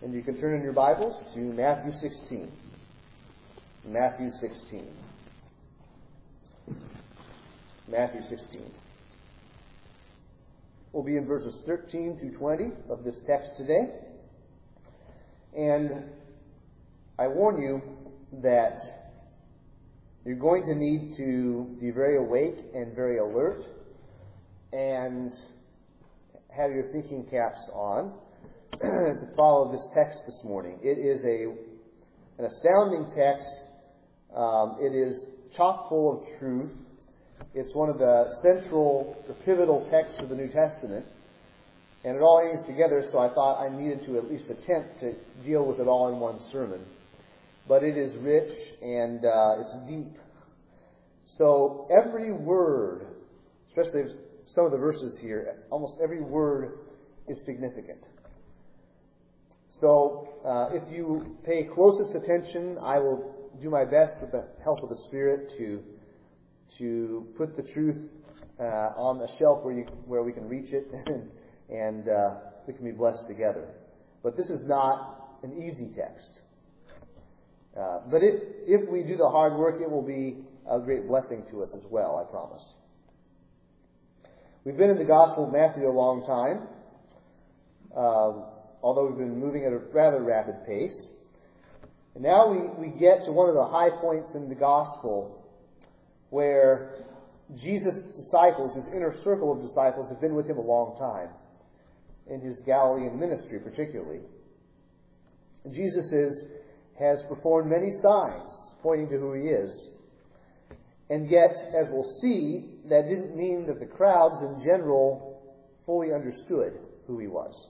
And you can turn in your Bibles to Matthew 16. Matthew 16. Matthew 16. We'll be in verses 13 through 20 of this text today. And I warn you that you're going to need to be very awake and very alert and have your thinking caps on to follow this text this morning. It is an astounding text. It is chock full of truth. It's one of the central or pivotal texts of the New Testament. And it all hangs together, so I thought I needed to at least attempt to deal with it all in one sermon. But it is rich and it's deep. So every word, especially some of the verses here, almost every word is significant. So if you pay closest attention, I will do my best with the help of the Spirit to put the truth on the shelf where we can reach it and we can be blessed together. But this is not an easy text. But if we do the hard work, it will be a great blessing to us as well, I promise. We've been in the Gospel of Matthew a long time, although we've been moving at a rather rapid pace. And now we get to one of the high points in the Gospel where Jesus' disciples, his inner circle of disciples, have been with him a long time, in his Galilean ministry particularly. And Jesus has performed many signs pointing to who he is. And yet, as we'll see, that didn't mean that the crowds in general fully understood who he was.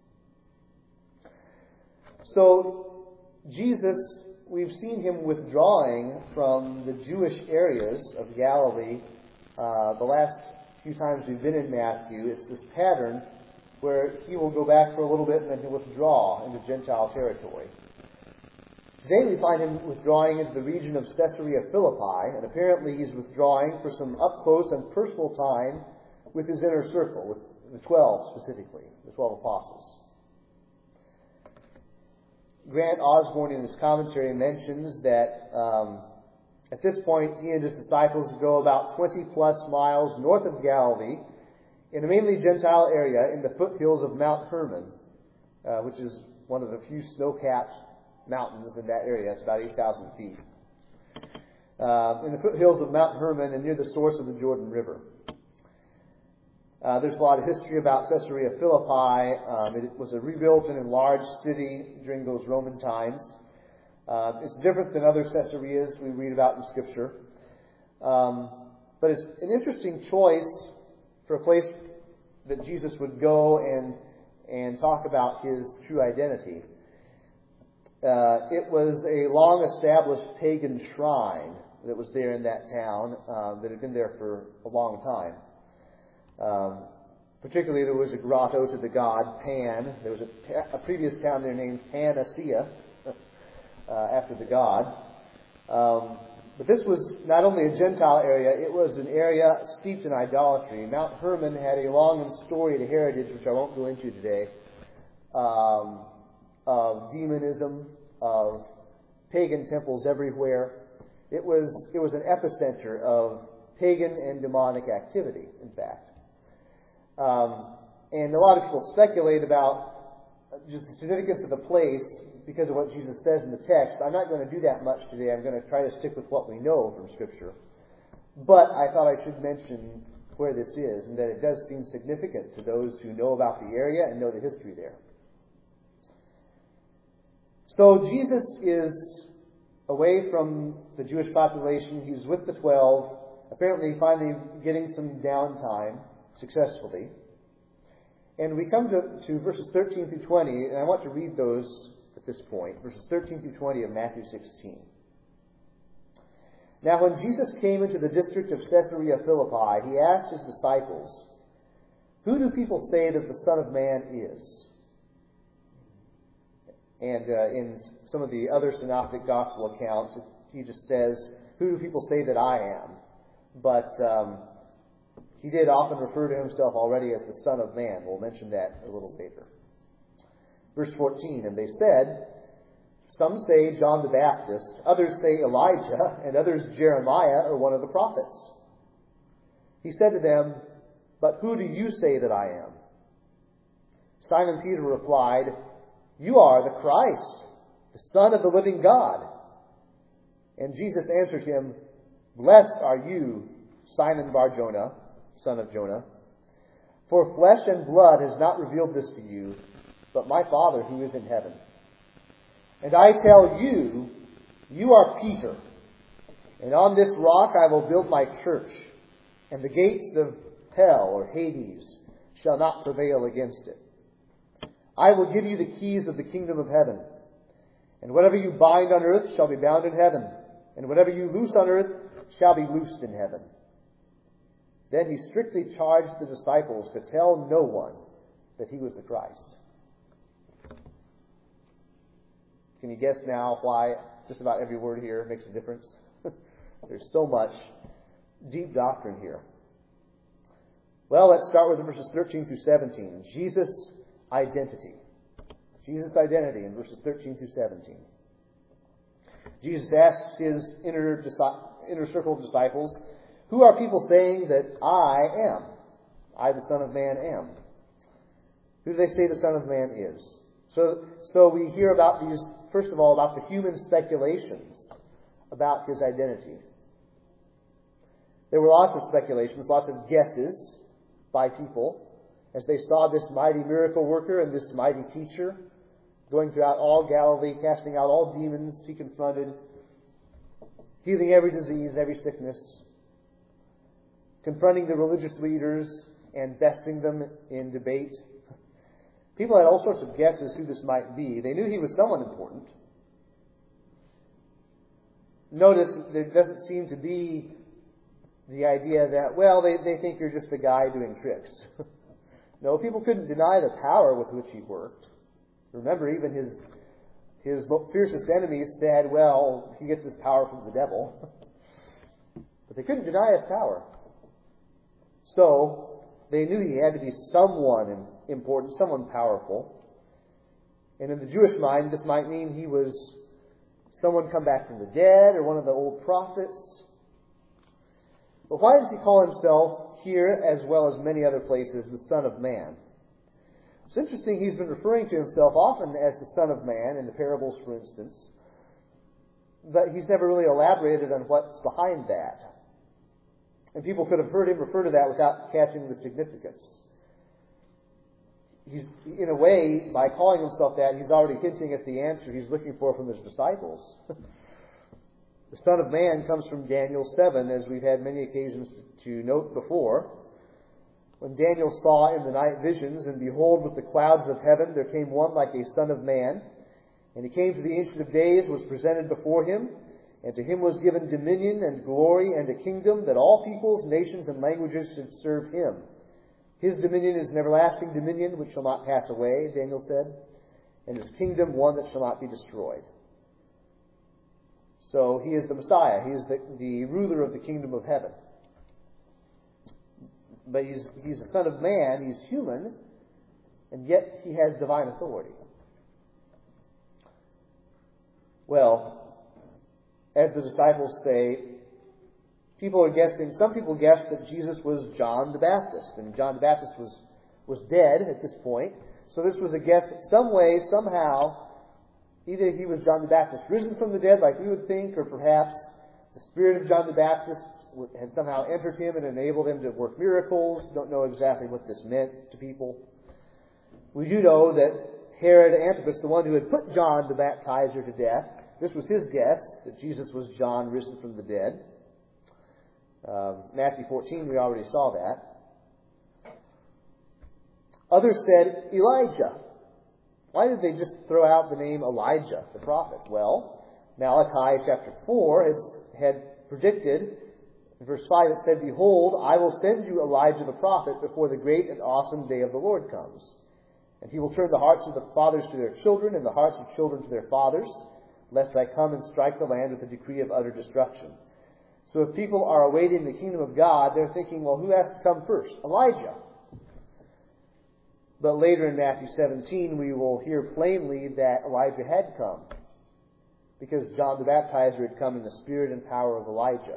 So, Jesus, we've seen him withdrawing from the Jewish areas of Galilee. The last few times we've been in Matthew, it's this pattern where he will go back for a little bit and then he'll withdraw into Gentile territory. Today we find him withdrawing into the region of Caesarea Philippi, and apparently he's withdrawing for some up-close and personal time with his inner circle, with the 12 specifically, the 12 apostles. Grant Osborne in his commentary mentions that at this point he and his disciples go about 20 plus miles north of Galilee in a mainly Gentile area in the foothills of Mount Hermon, which is one of the few snow-capped mountains in that area. It's about 8,000 feet. In the foothills of Mount Hermon and near the source of the Jordan River. There's a lot of history about Caesarea Philippi. It was a rebuilt and enlarged city during those Roman times. It's different than other Caesareas we read about in Scripture. But it's an interesting choice for a place that Jesus would go and talk about his true identity. It was a long-established pagan shrine that was there in that town that had been there for a long time. Particularly, there was a grotto to the god Pan. There was a previous town there named Panacea, after the god. But this was not only a Gentile area, it was an area steeped in idolatry. Mount Hermon had a long and storied heritage, which I won't go into today, of demonism, of pagan temples everywhere. It was an epicenter of pagan and demonic activity, in fact. And a lot of people speculate about just the significance of the place because of what Jesus says in the text. I'm not going to do that much today. I'm going to try to stick with what we know from Scripture. But I thought I should mention where this is, and that it does seem significant to those who know about the area and know the history there. So Jesus is away from the Jewish population. He's with the 12, apparently finally getting some downtime successfully. And we come to verses 13 through 20, and I want to read those at this point, verses 13 through 20 of Matthew 16. Now when Jesus came into the district of Caesarea Philippi, he asked his disciples, "Who do people say that the Son of Man is?" And in some of the other synoptic gospel accounts, he just says, "Who do people say that I am?" But he did often refer to himself already as the Son of Man. We'll mention that a little later. Verse 14, and they said, some say John the Baptist, others say Elijah, and others Jeremiah or one of the prophets. He said to them, but who do you say that I am? Simon Peter replied, you are the Christ, the Son of the living God. And Jesus answered him, blessed are you, Simon Bar-Jonah, son of Jonah, for flesh and blood has not revealed this to you, but my Father who is in heaven. And I tell you, you are Peter, and on this rock I will build my church, and the gates of hell or Hades shall not prevail against it. I will give you the keys of the kingdom of heaven, and whatever you bind on earth shall be bound in heaven, and whatever you loose on earth shall be loosed in heaven. Then he strictly charged the disciples to tell no one that he was the Christ. Can you guess now why just about every word here makes a difference? There's so much deep doctrine here. Well, let's start with verses 13 through 17. Jesus' identity. Jesus' identity in verses 13 through 17. Jesus asks his inner circle of disciples, who are people saying that I am? I, the Son of Man, am. Who do they say the Son of Man is? So we hear about these, first of all, about the human speculations about his identity. There were lots of speculations, lots of guesses by people as they saw this mighty miracle worker and this mighty teacher going throughout all Galilee, casting out all demons he confronted, healing every disease, every sickness, confronting the religious leaders and besting them in debate. People had all sorts of guesses who this might be. They knew he was someone important. Notice there doesn't seem to be the idea that, well, they think you're just a guy doing tricks. No, people couldn't deny the power with which he worked. Remember, even his fiercest enemies said, well, he gets his power from the devil. But they couldn't deny his power. So, they knew he had to be someone important, someone powerful. And in the Jewish mind, this might mean he was someone come back from the dead or one of the old prophets. But why does he call himself here, as well as many other places, the Son of Man? It's interesting, he's been referring to himself often as the Son of Man, in the parables, for instance. But he's never really elaborated on what's behind that. And people could have heard him refer to that without catching the significance. He's, in a way, by calling himself that, he's already hinting at the answer he's looking for from his disciples. The Son of Man comes from Daniel 7, as we've had many occasions to note before. When Daniel saw in the night visions, and behold, with the clouds of heaven there came one like a Son of Man. And he came to the Ancient of Days, was presented before him, and to him was given dominion and glory and a kingdom, that all peoples, nations, and languages should serve him. His dominion is an everlasting dominion which shall not pass away, Daniel said, and his kingdom one that shall not be destroyed. So he is the Messiah. He is the ruler of the kingdom of heaven. But he's the Son of Man. He's human, and yet he has divine authority. Well, as the disciples say, people are guessing. Some people guess that Jesus was John the Baptist, and John the Baptist was dead at this point. So this was a guess that some way, somehow, either he was John the Baptist risen from the dead like we would think, or perhaps the spirit of John the Baptist had somehow entered him and enabled him to work miracles. Don't know exactly what this meant to people. We do know that Herod Antipas, the one who had put John the Baptizer to death, this was his guess, that Jesus was John risen from the dead. Matthew 14, we already saw that. Others said Elijah. Why did they just throw out the name Elijah, the prophet? Well, Malachi chapter 4 had predicted, in verse 5 it said, behold, I will send you Elijah the prophet before the great and awesome day of the Lord comes. And he will turn the hearts of the fathers to their children, and the hearts of children to their fathers, lest I come and strike the land with a decree of utter destruction. So if people are awaiting the kingdom of God, they're thinking, well, who has to come first? Elijah. But later in Matthew 17, we will hear plainly that Elijah had come, because John the Baptizer had come in the spirit and power of Elijah.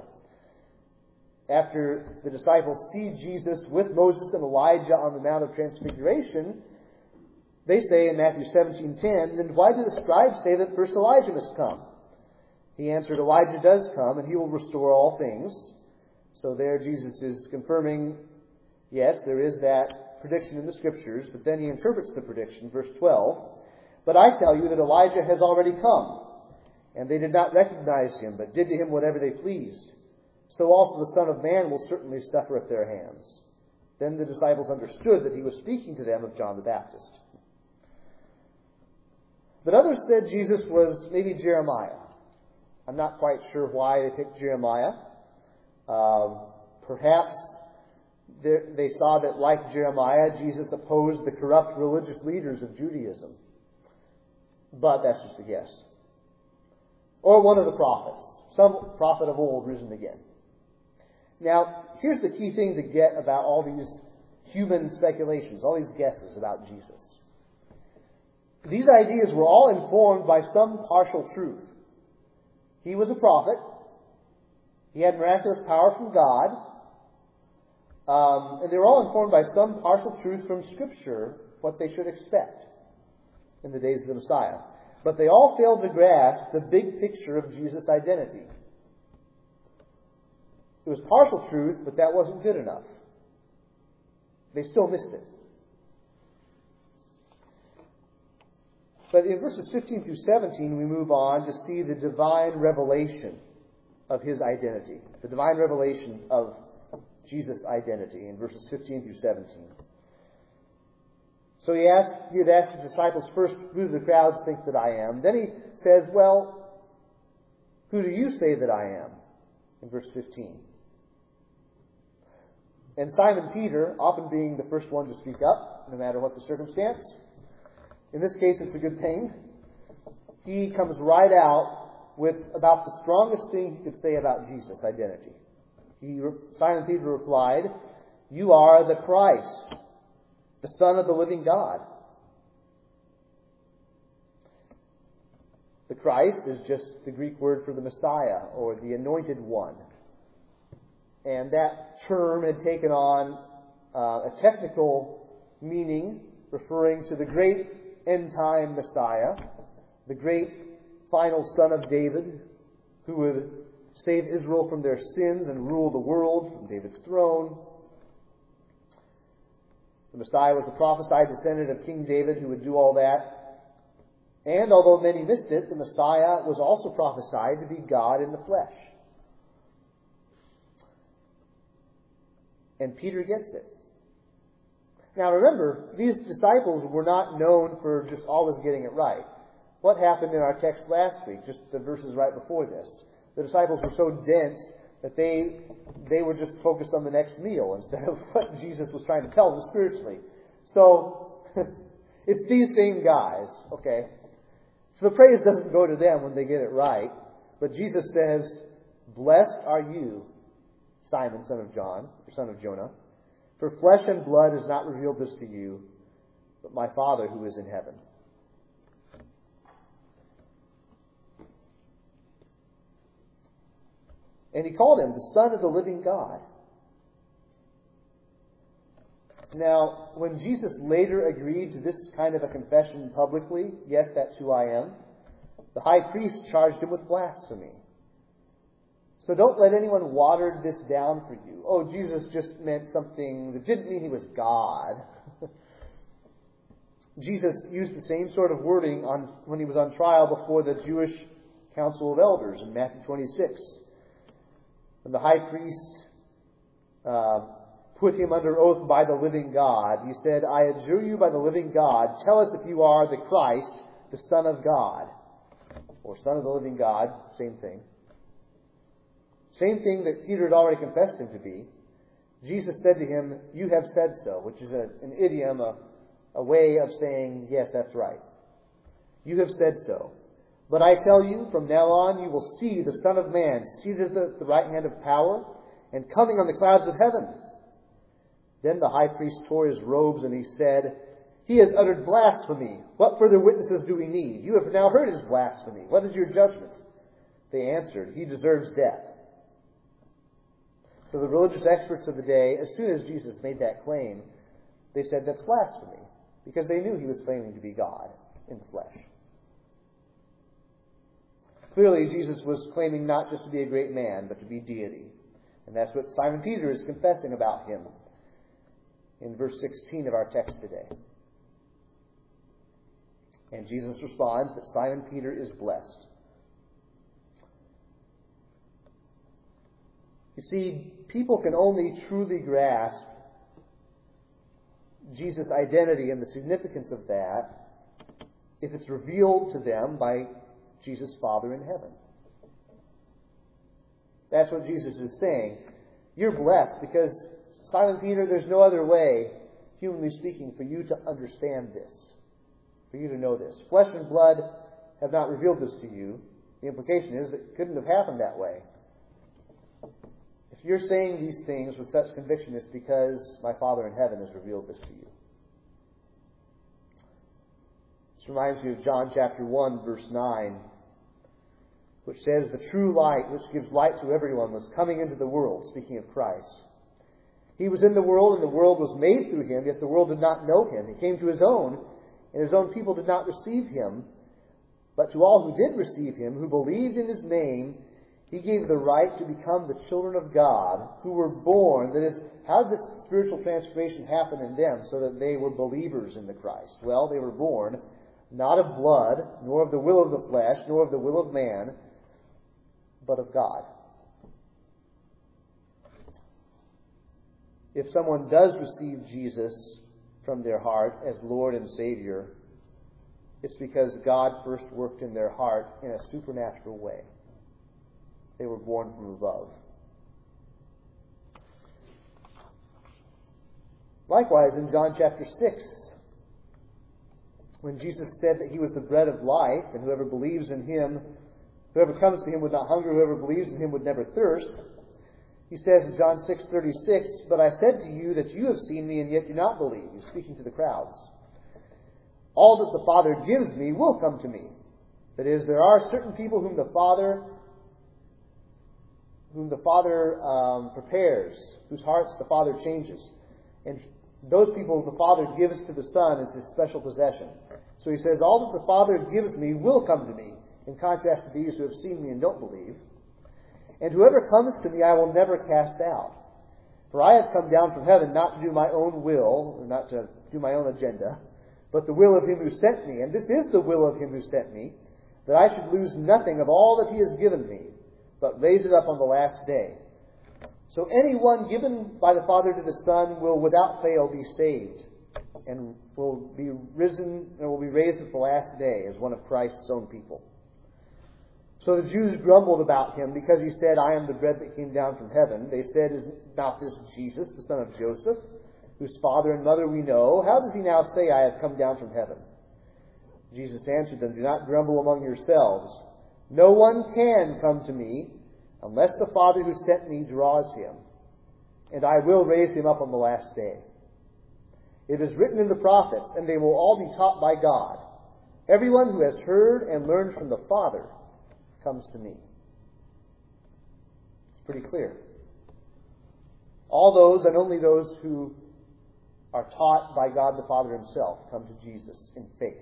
After the disciples see Jesus with Moses and Elijah on the Mount of Transfiguration, they say in Matthew 17:10, "Then why do the scribes say that first Elijah must come?" He answered, "Elijah does come, and he will restore all things." So there Jesus is confirming, yes, there is that prediction in the Scriptures, but then he interprets the prediction, verse 12. "But I tell you that Elijah has already come, and they did not recognize him, but did to him whatever they pleased. So also the Son of Man will certainly suffer at their hands." Then the disciples understood that he was speaking to them of John the Baptist. But others said Jesus was maybe Jeremiah. I'm not quite sure why they picked Jeremiah. Perhaps they saw that, like Jeremiah, Jesus opposed the corrupt religious leaders of Judaism. But that's just a guess. Or one of the prophets, some prophet of old risen again. Now, here's the key thing to get about all these human speculations, all these guesses about Jesus. These ideas were all informed by some partial truth. He was a prophet. He had miraculous power from God. And they were all informed by some partial truth from Scripture, what they should expect in the days of the Messiah. But they all failed to grasp the big picture of Jesus' identity. It was partial truth, but that wasn't good enough. They still missed it. But in verses 15 through 17, we move on to see the divine revelation of his identity. The divine revelation of Jesus' identity in verses 15 through 17. So he had asked his disciples first, "Who do the crowds think that I am?" Then he says, "Well, who do you say that I am?" In verse 15. And Simon Peter, often being the first one to speak up, no matter what the circumstance, in this case it's a good thing, he comes right out with about the strongest thing he could say about Jesus' identity. Simon Peter replied, "You are the Christ, the Son of the living God." The Christ is just the Greek word for the Messiah, or the Anointed One. And that term had taken on a technical meaning referring to the great end-time Messiah, the great final Son of David, who would save Israel from their sins and rule the world from David's throne. The Messiah was the prophesied descendant of King David who would do all that. And although many missed it, the Messiah was also prophesied to be God in the flesh. And Peter gets it. Now remember, these disciples were not known for just always getting it right. What happened in our text last week, just the verses right before this? The disciples were so dense that they were just focused on the next meal instead of what Jesus was trying to tell them spiritually. So, it's these same guys, okay? So the praise doesn't go to them when they get it right. But Jesus says, "Blessed are you, Simon, son of John, or son of Jonah, for flesh and blood has not revealed this to you, but my Father who is in heaven." And he called him the Son of the living God. Now, when Jesus later agreed to this kind of a confession publicly, "Yes, that's who I am," the high priest charged him with blasphemy. So don't let anyone water this down for you. "Oh, Jesus just meant something that didn't mean he was God." Jesus used the same sort of wording when he was on trial before the Jewish Council of Elders in Matthew 26. When the high priest put him under oath by the living God, he said, "I adjure you by the living God, tell us if you are the Christ, the Son of God." Or Son of the living God, same thing. Same thing that Peter had already confessed him to be. Jesus said to him, "You have said so," which is an idiom, a way of saying, "Yes, that's right. You have said so. But I tell you, from now on you will see the Son of Man seated at the right hand of power and coming on the clouds of heaven." Then the high priest tore his robes and he said, He has uttered blasphemy. What further witnesses do we need? You have now heard his blasphemy. What is your judgment? They answered, he deserves death. So the religious experts of the day, as soon as Jesus made that claim, they said that's blasphemy, because they knew he was claiming to be God in the flesh. Clearly, Jesus was claiming not just to be a great man, but to be deity. And that's what Simon Peter is confessing about him in verse 16 of our text today. And Jesus responds that Simon Peter is blessed. You see, people can only truly grasp Jesus' identity and the significance of that if it's revealed to them by Jesus' Father in heaven. That's what Jesus is saying. You're blessed because, Simon Peter, there's no other way, humanly speaking, for you to understand this, for you to know this. Flesh and blood have not revealed this to you. The implication is that it couldn't have happened that way. If you're saying these things with such conviction, it's because my Father in heaven has revealed this to you. This reminds me of John chapter 1, verse 9, which says, the true light, which gives light to everyone, was coming into the world, speaking of Christ. He was in the world, and the world was made through him, yet the world did not know him. He came to his own, and his own people did not receive him. But to all who did receive him, who believed in his name, he gave the right to become the children of God, who were born. That is, how did this spiritual transformation happen in them so that they were believers in the Christ? Well, they were born not of blood, nor of the will of the flesh, nor of the will of man, but of God. If someone does receive Jesus from their heart as Lord and Savior, it's because God first worked in their heart in a supernatural way. They were born from above. Likewise, in John chapter 6, when Jesus said that he was the bread of life, and whoever believes in him, whoever comes to him would not hunger, whoever believes in him would never thirst. He says in John 6:36, but I said to you that you have seen me and yet do not believe. He's speaking to the crowds. All that the Father gives me will come to me. That is, there are certain people whom the Father prepares, whose hearts the Father changes. And those people the Father gives to the Son as his special possession. So he says, all that the Father gives me will come to me, in contrast to these who have seen me and don't believe. And whoever comes to me I will never cast out. For I have come down from heaven not to do my own will, or not to do my own agenda, but the will of him who sent me. And this is the will of him who sent me, that I should lose nothing of all that he has given me, but raise it up on the last day. So anyone given by the Father to the Son will without fail be saved, and will be risen, and will be raised at the last day as one of Christ's own people. So the Jews grumbled about him because he said, I am the bread that came down from heaven. They said, is not this Jesus, the son of Joseph, whose father and mother we know? How does he now say, I have come down from heaven? Jesus answered them, do not grumble among yourselves. No one can come to me unless the Father who sent me draws him, and I will raise him up on the last day. It is written in the prophets, and they will all be taught by God. Everyone who has heard and learned from the Father comes to me. It's pretty clear. All those and only those who are taught by God the Father himself come to Jesus in faith.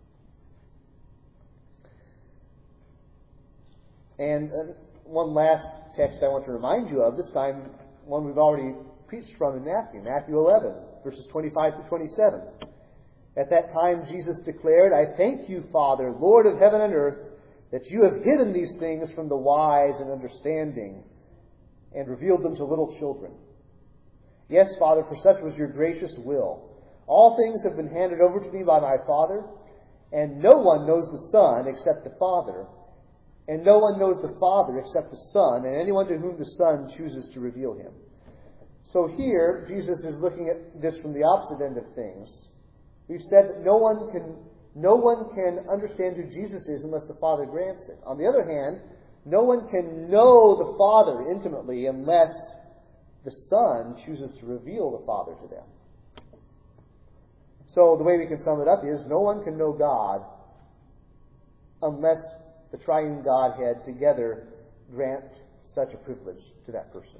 And one last text I want to remind you of, this time one we've already preached from in Matthew 11, verses 25 to 27. At that time Jesus declared, I thank you, Father, Lord of heaven and earth, that you have hidden these things from the wise and understanding and revealed them to little children. Yes, Father, for such was your gracious will. All things have been handed over to me by my Father, and no one knows the Son except the Father, and no one knows the Father except the Son, and anyone to whom the Son chooses to reveal him. So here, Jesus is looking at this from the opposite end of things. We've said that no one can understand who Jesus is unless the Father grants it. On the other hand, no one can know the Father intimately unless the Son chooses to reveal the Father to them. So the way we can sum it up is no one can know God unless the triune Godhead together grant such a privilege to that person.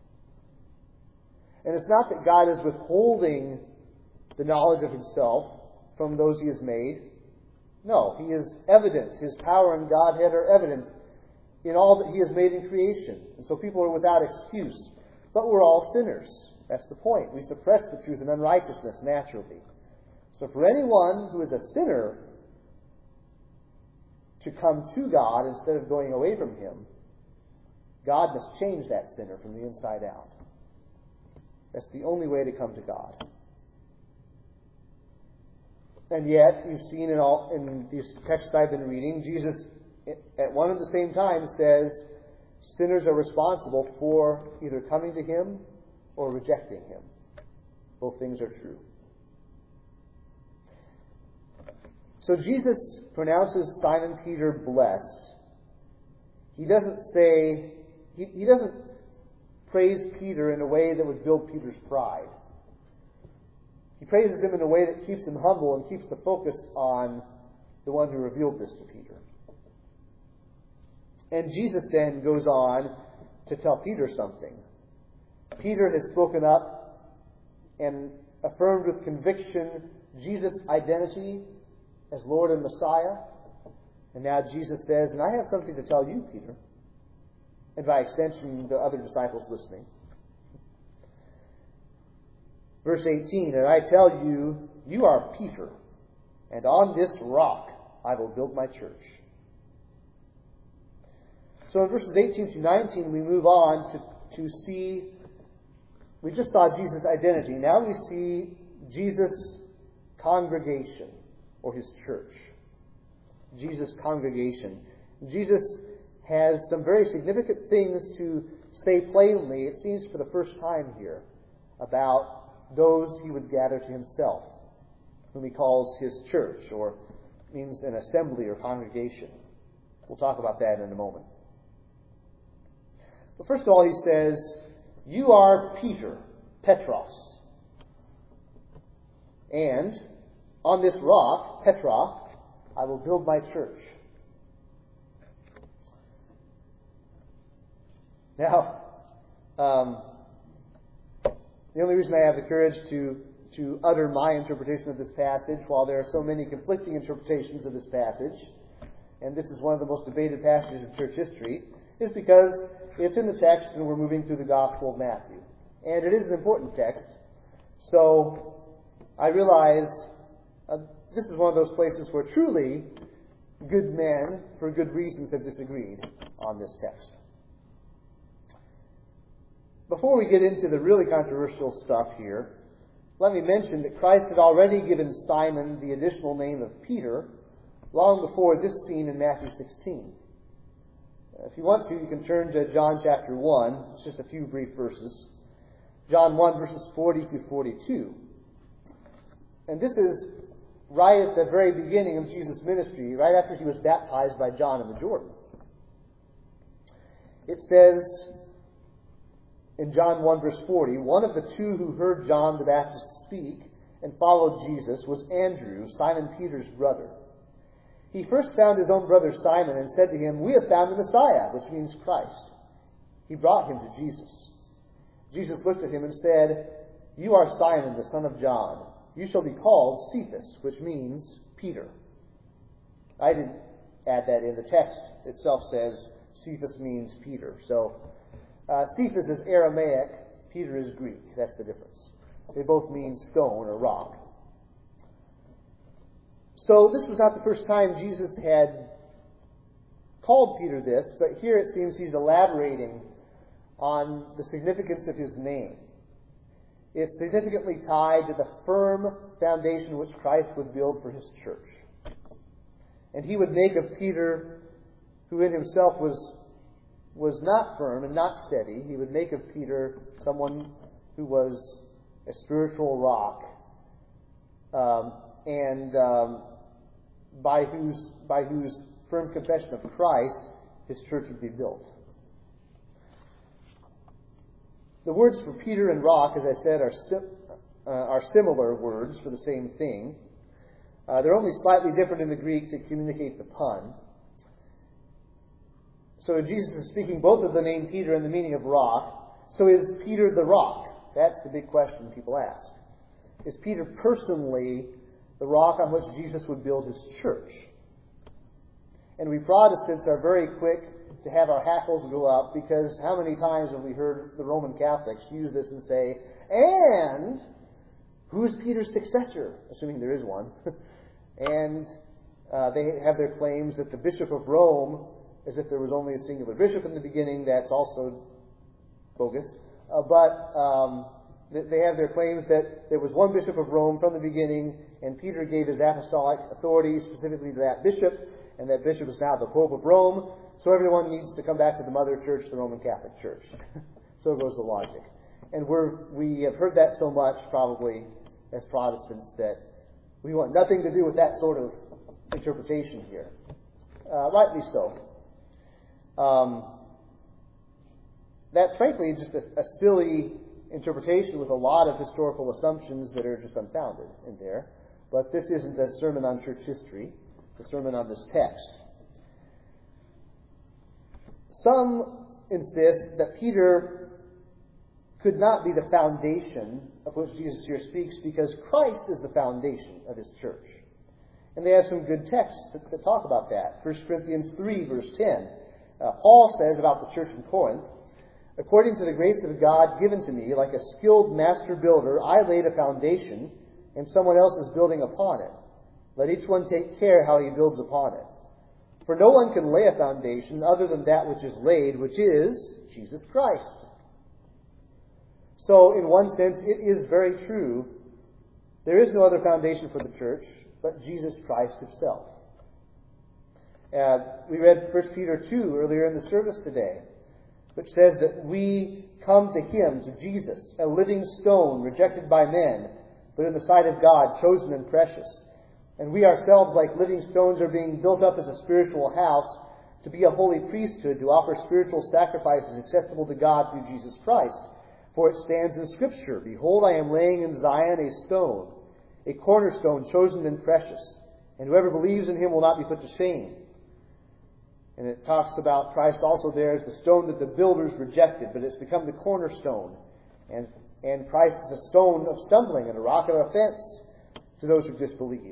And it's not that God is withholding the knowledge of himself from those he has made. No, he is evident. His power and Godhead are evident in all that he has made in creation. And so people are without excuse. But we're all sinners. That's the point. We suppress the truth in unrighteousness naturally. So for anyone who is a sinner to come to God instead of going away from him, God must change that sinner from the inside out. That's the only way to come to God. And yet, you've seen in these texts I've been reading, Jesus at one and the same time says sinners are responsible for either coming to him or rejecting him. Both things are true. So Jesus pronounces Simon Peter blessed. He doesn't say, he doesn't praise Peter in a way that would build Peter's pride. He praises him in a way that keeps him humble and keeps the focus on the one who revealed this to Peter. And Jesus then goes on to tell Peter something. Peter has spoken up and affirmed with conviction Jesus' identity as Lord and Messiah. And now Jesus says, and I have something to tell you, Peter. And by extension, the other disciples listening. Verse 18, and I tell you, you are Peter, and on this rock I will build my church. So in verses 18 through 19, we move on to see, we just saw Jesus' identity. Now we see Jesus' congregation, or his church. Jesus' congregation. Jesus has some very significant things to say plainly, it seems for the first time here, about those he would gather to himself, whom he calls his church, or means an assembly or congregation. We'll talk about that in a moment. But first of all, he says, you are Peter, Petros. And on this rock, Petra, I will build my church. Now, the only reason I have the courage to utter my interpretation of this passage, while there are so many conflicting interpretations of this passage, and this is one of the most debated passages in church history, is because it's in the text and we're moving through the Gospel of Matthew. And it is an important text. So I realize this is one of those places where truly good men, for good reasons, have disagreed on this text. Before we get into the really controversial stuff here, let me mention that Christ had already given Simon the additional name of Peter long before this scene in Matthew 16. If you want to, you can turn to John chapter 1. It's just a few brief verses. John 1, verses 40 through 42. And this is right at the very beginning of Jesus' ministry, right after he was baptized by John in the Jordan. It says in John 1, verse 40, one of the two who heard John the Baptist speak and followed Jesus was Andrew, Simon Peter's brother. He first found his own brother Simon and said to him, we have found the Messiah, which means Christ. He brought him to Jesus. Jesus looked at him and said, you are Simon, the son of John. You shall be called Cephas, which means Peter. I didn't add that in. The text itself says Cephas means Peter. So Cephas is Aramaic, Peter is Greek. That's the difference. They both mean stone or rock. So this was not the first time Jesus had called Peter this, but here it seems he's elaborating on the significance of his name. It's significantly tied to the firm foundation which Christ would build for his church. And he would make of Peter, who in himself was not firm and not steady, he would make of Peter someone who was a spiritual rock, and by whose firm confession of Christ his church would be built. The words for Peter and rock, as I said, are similar words for the same thing. They're only slightly different in the Greek to communicate the pun. So Jesus is speaking both of the name Peter and the meaning of rock. So is Peter the rock? That's the big question people ask. Is Peter personally the rock on which Jesus would build his church? And we Protestants are very quick to have our hackles go up, because how many times have we heard the Roman Catholics use this and say, and who's Peter's successor? Assuming there is one. And they have their claims that the Bishop of Rome, as if there was only a singular bishop in the beginning. That's also bogus. They have their claims that there was one Bishop of Rome from the beginning, and Peter gave his apostolic authority specifically to that bishop, and that bishop is now the Pope of Rome, so everyone needs to come back to the Mother Church, the Roman Catholic Church. So goes the logic. And we have heard that so much, probably, as Protestants, that we want nothing to do with that sort of interpretation here. Rightly so. That's frankly just a silly interpretation with a lot of historical assumptions that are just unfounded in there. But this isn't a sermon on church history. It's a sermon on this text. Some insist that Peter could not be the foundation of which Jesus here speaks, because Christ is the foundation of his church. And they have some good texts that talk about that. 1 Corinthians 3, verse 10. Paul says about the church in Corinth, "According to the grace of God given to me, like a skilled master builder, I laid a foundation, and someone else is building upon it. Let each one take care how he builds upon it. For no one can lay a foundation other than that which is laid, which is Jesus Christ." So, in one sense, it is very true. There is no other foundation for the church but Jesus Christ himself. We read 1 Peter 2 earlier in the service today, which says that we come to him, to Jesus, a living stone, rejected by men, but in the sight of God, chosen and precious. And we ourselves, like living stones, are being built up as a spiritual house, to be a holy priesthood, to offer spiritual sacrifices acceptable to God through Jesus Christ. For it stands in Scripture, "Behold, I am laying in Zion a stone, a cornerstone, chosen and precious, and whoever believes in him will not be put to shame." And it talks about Christ also there as the stone that the builders rejected, but it's become the cornerstone. And Christ is a stone of stumbling and a rock of offense to those who disbelieve.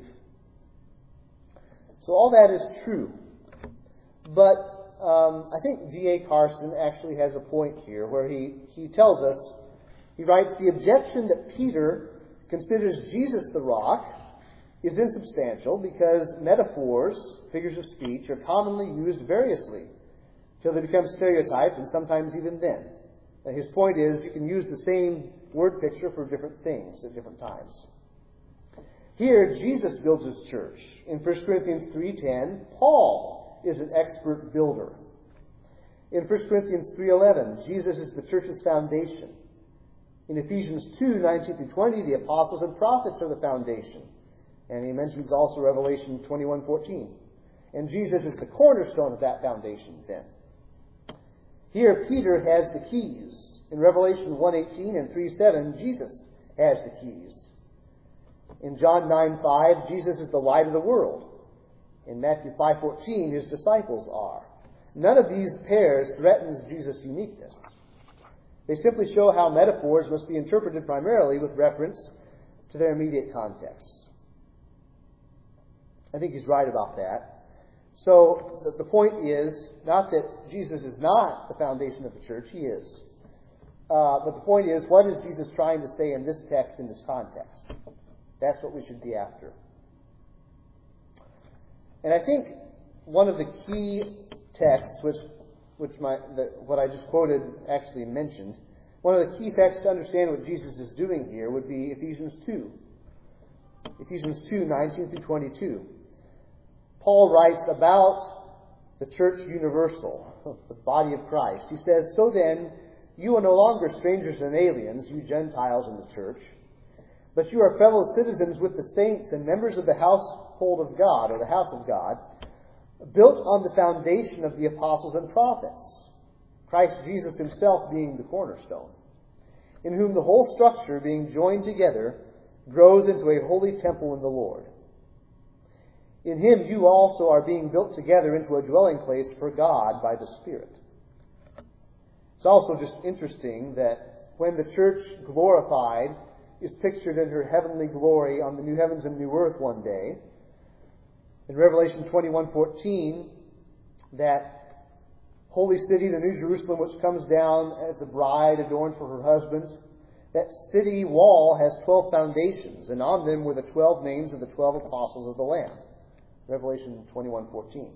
So all that is true. But I think D.A. Carson actually has a point here where he tells us, he writes, "The objection that Peter considers Jesus the rock is insubstantial because metaphors, figures of speech, are commonly used variously till they become stereotyped, and sometimes even then." And his point is you can use the same word picture for different things at different times. Here, Jesus builds his church. In 1 Corinthians 3:10, Paul is an expert builder. In 1 Corinthians 3:11, Jesus is the church's foundation. In Ephesians 2:19-20, the apostles and prophets are the foundation. And he mentions also Revelation 21:14. And Jesus is the cornerstone of that foundation then. Here, Peter has the keys. In Revelation 1:18 and 3:7, Jesus has the keys. In John 9:5, Jesus is the light of the world. In Matthew 5:14, his disciples are. None of these pairs threatens Jesus' uniqueness. They simply show how metaphors must be interpreted primarily with reference to their immediate context. I think he's right about that. So the point is not that Jesus is not the foundation of the church. He is. But the point is, what is Jesus trying to say in this text, in this context? That's what we should be after. And I think one of the key texts, what I just quoted actually mentioned, one of the key texts to understand what Jesus is doing here would be Ephesians 2. Ephesians 2:19-22. Paul writes about the church universal, the body of Christ. He says, "So then, you are no longer strangers and aliens, you Gentiles in the church, but you are fellow citizens with the saints and members of the household of God," or the house of God, "built on the foundation of the apostles and prophets, Christ Jesus himself being the cornerstone, in whom the whole structure being joined together grows into a holy temple in the Lord. In Him you also are being built together into a dwelling place for God by the Spirit. It's also just interesting that when the church glorified is pictured in her heavenly glory on the new heavens and new earth one day, in Revelation 21:14, that holy city, the New Jerusalem, which comes down as a bride adorned for her husband, that city wall has 12 foundations, and on them were the 12 names of the 12 apostles of the Lamb. Revelation 21:14.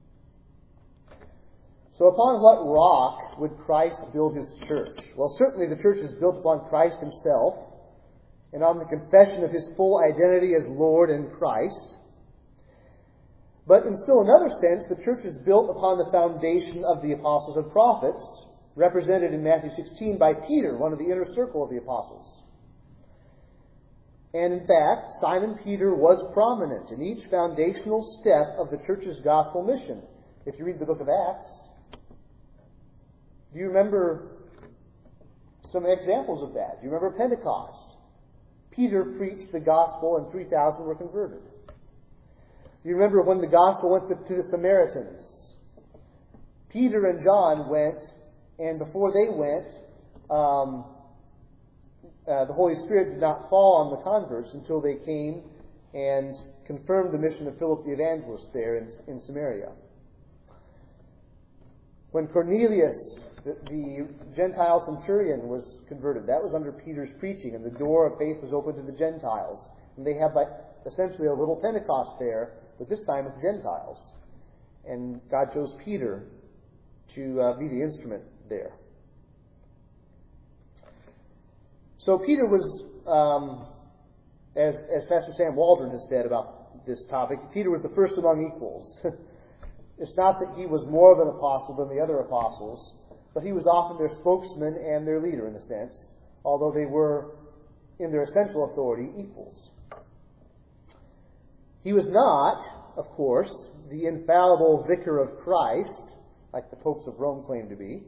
So upon what rock would Christ build His church? Well, certainly the church is built upon Christ Himself and on the confession of His full identity as Lord and Christ. But in still another sense, the church is built upon the foundation of the apostles and prophets, represented in Matthew 16 by Peter, one of the inner circle of the apostles. And in fact, Simon Peter was prominent in each foundational step of the church's gospel mission. If you read the book of Acts, do you remember some examples of that? Do you remember Pentecost? Peter preached the gospel and 3,000 were converted. Do you remember when the gospel went to the Samaritans? Peter and John went, and before they went, the Holy Spirit did not fall on the converts until they came and confirmed the mission of Philip the evangelist there in Samaria. When Cornelius, the Gentile centurion, was converted, that was under Peter's preaching, and the door of faith was opened to the Gentiles. And they have essentially a little Pentecost there, but this time with Gentiles. And God chose Peter to be the instrument there. So Peter was, as Pastor Sam Waldron has said about this topic, Peter was the first among equals. It's not that he was more of an apostle than the other apostles, but he was often their spokesman and their leader in a sense, although they were, in their essential authority, equals. He was not, of course, the infallible vicar of Christ, like the popes of Rome claim to be.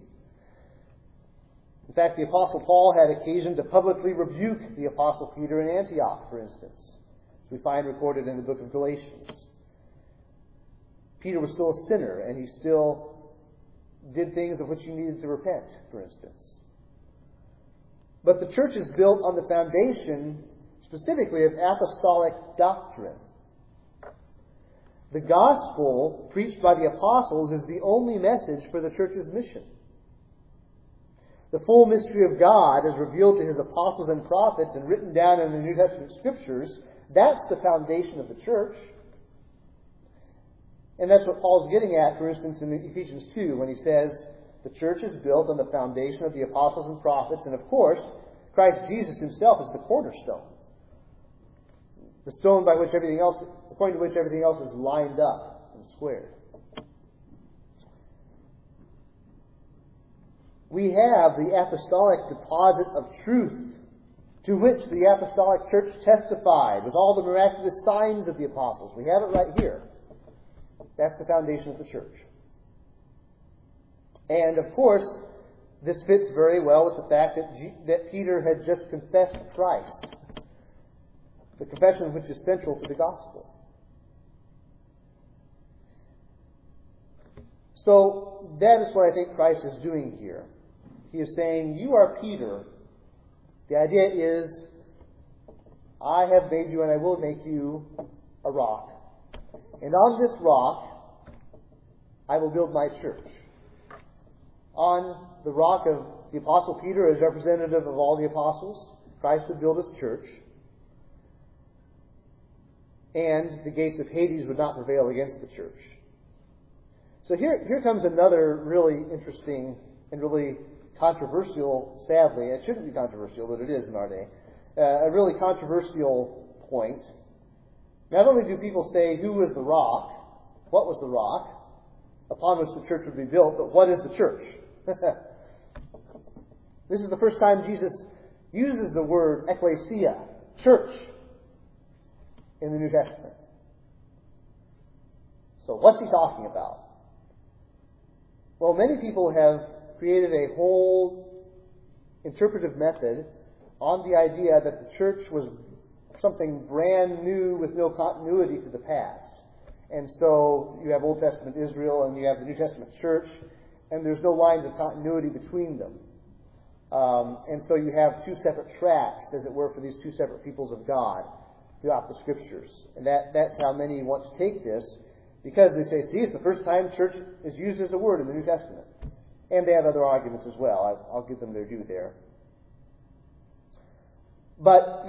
In fact, the Apostle Paul had occasion to publicly rebuke the Apostle Peter in Antioch, for instance, as we find recorded in the book of Galatians. Peter was still a sinner, and he still did things of which he needed to repent, for instance. But the church is built on the foundation, specifically, of apostolic doctrine. The gospel preached by the apostles is the only message for the church's mission. The full mystery of God as revealed to His apostles and prophets and written down in the New Testament scriptures, that's the foundation of the church. And that's what Paul's getting at, for instance, in Ephesians 2, when he says, the church is built on the foundation of the apostles and prophets, and of course, Christ Jesus Himself is the cornerstone. The stone by which everything else, according to which everything else is lined up and squared. We have the apostolic deposit of truth to which the apostolic church testified with all the miraculous signs of the apostles. We have it right here. That's the foundation of the church. And of course, this fits very well with the fact that Peter had just confessed Christ. The confession which is central to the gospel. So that is what I think Christ is doing here. He is saying, you are Peter. The idea is, I have made you and I will make you a rock. And on this rock, I will build my church. On the rock of the Apostle Peter as representative of all the apostles, Christ would build His church. And the gates of Hades would not prevail against the church. So here comes another really interesting and really controversial, sadly, it shouldn't be controversial, but it is in our day, a really controversial point. Not only do people say, who was the rock, what was the rock, upon which the church would be built, but what is the church? This is the first time Jesus uses the word ecclesia, church, in the New Testament. So what's He talking about? Well, many people have created a whole interpretive method on the idea that the church was something brand new with no continuity to the past. And so you have Old Testament Israel and you have the New Testament church, and there's no lines of continuity between them. And so you have two separate tracks, as it were, for these two separate peoples of God throughout the Scriptures. And that's how many want to take this, because they say, see, it's the first time church is used as a word in the New Testament. And they have other arguments as well. I'll give them their due there. But,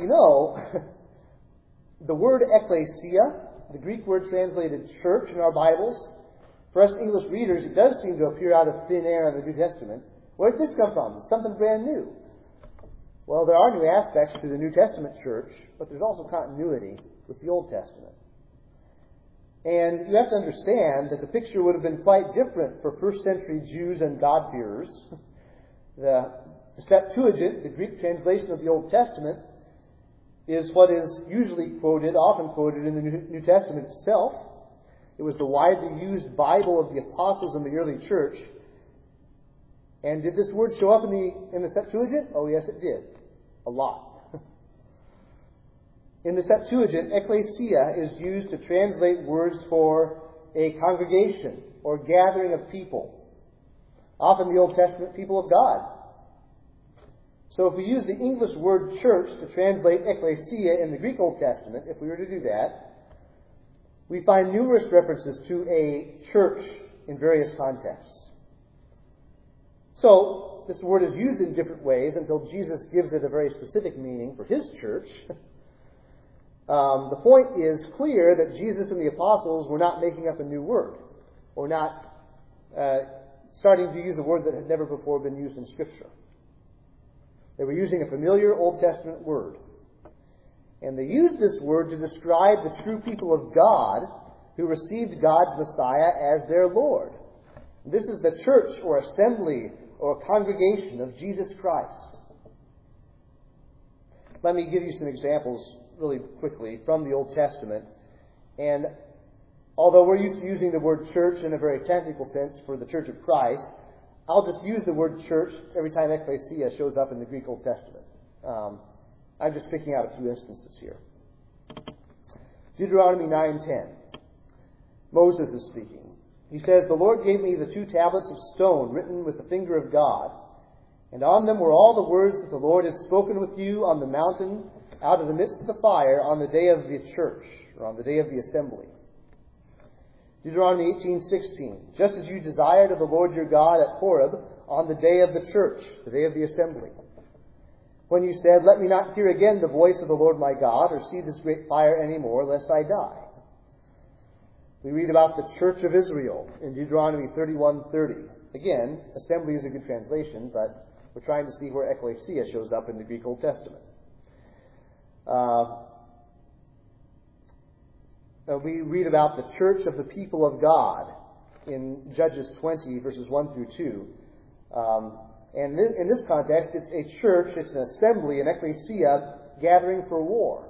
the word ecclesia, the Greek word translated church in our Bibles, for us English readers, it does seem to appear out of thin air in the New Testament. Where did this come from? It's something brand new. Well, there are new aspects to the New Testament church, but there's also continuity with the Old Testament. And you have to understand that the picture would have been quite different for first century Jews and God-fearers. The Septuagint, the Greek translation of the Old Testament, is what is usually quoted, often quoted in the New Testament itself. It was the widely used Bible of the apostles in the early church. And did this word show up in the Septuagint? Oh, yes, it did. A lot. In the Septuagint, ecclesia is used to translate words for a congregation or gathering of people. Often the Old Testament people of God. So if we use the English word church to translate ecclesia in the Greek Old Testament, if we were to do that, we find numerous references to a church in various contexts. So, this word is used in different ways until Jesus gives it a very specific meaning for his church. The point is clear that Jesus and the apostles were not making up a new word, or not starting to use a word that had never before been used in Scripture. They were using a familiar Old Testament word. And they used this word to describe the true people of God who received God's Messiah as their Lord. This is the church or assembly or congregation of Jesus Christ. Let me give you some examples really quickly from the Old Testament. And although we're used to using the word church in a very technical sense for the Church of Christ, I'll just use the word church every time ecclesia shows up in the Greek Old Testament. I'm just picking out a few instances here. Deuteronomy 9:10. Moses is speaking. He says, "The Lord gave me the 2 tablets of stone written with the finger of God, and on them were all the words that the Lord had spoken with you on the mountain out of the midst of the fire on the day of the church," or on the day of the assembly. Deuteronomy 18:16. "Just as you desired of the Lord your God at Horeb on the day of the church," the day of the assembly, "when you said, 'Let me not hear again the voice of the Lord my God, or see this great fire any more, lest I die.'" We read about the Church of Israel in Deuteronomy 31:30. Again, assembly is a good translation, but we're trying to see where ecclesia shows up in the Greek Old Testament. We read about the church of the people of God in Judges 20, verses 1 through 2. And in this context, it's a church, it's an assembly, an ecclesia gathering for war.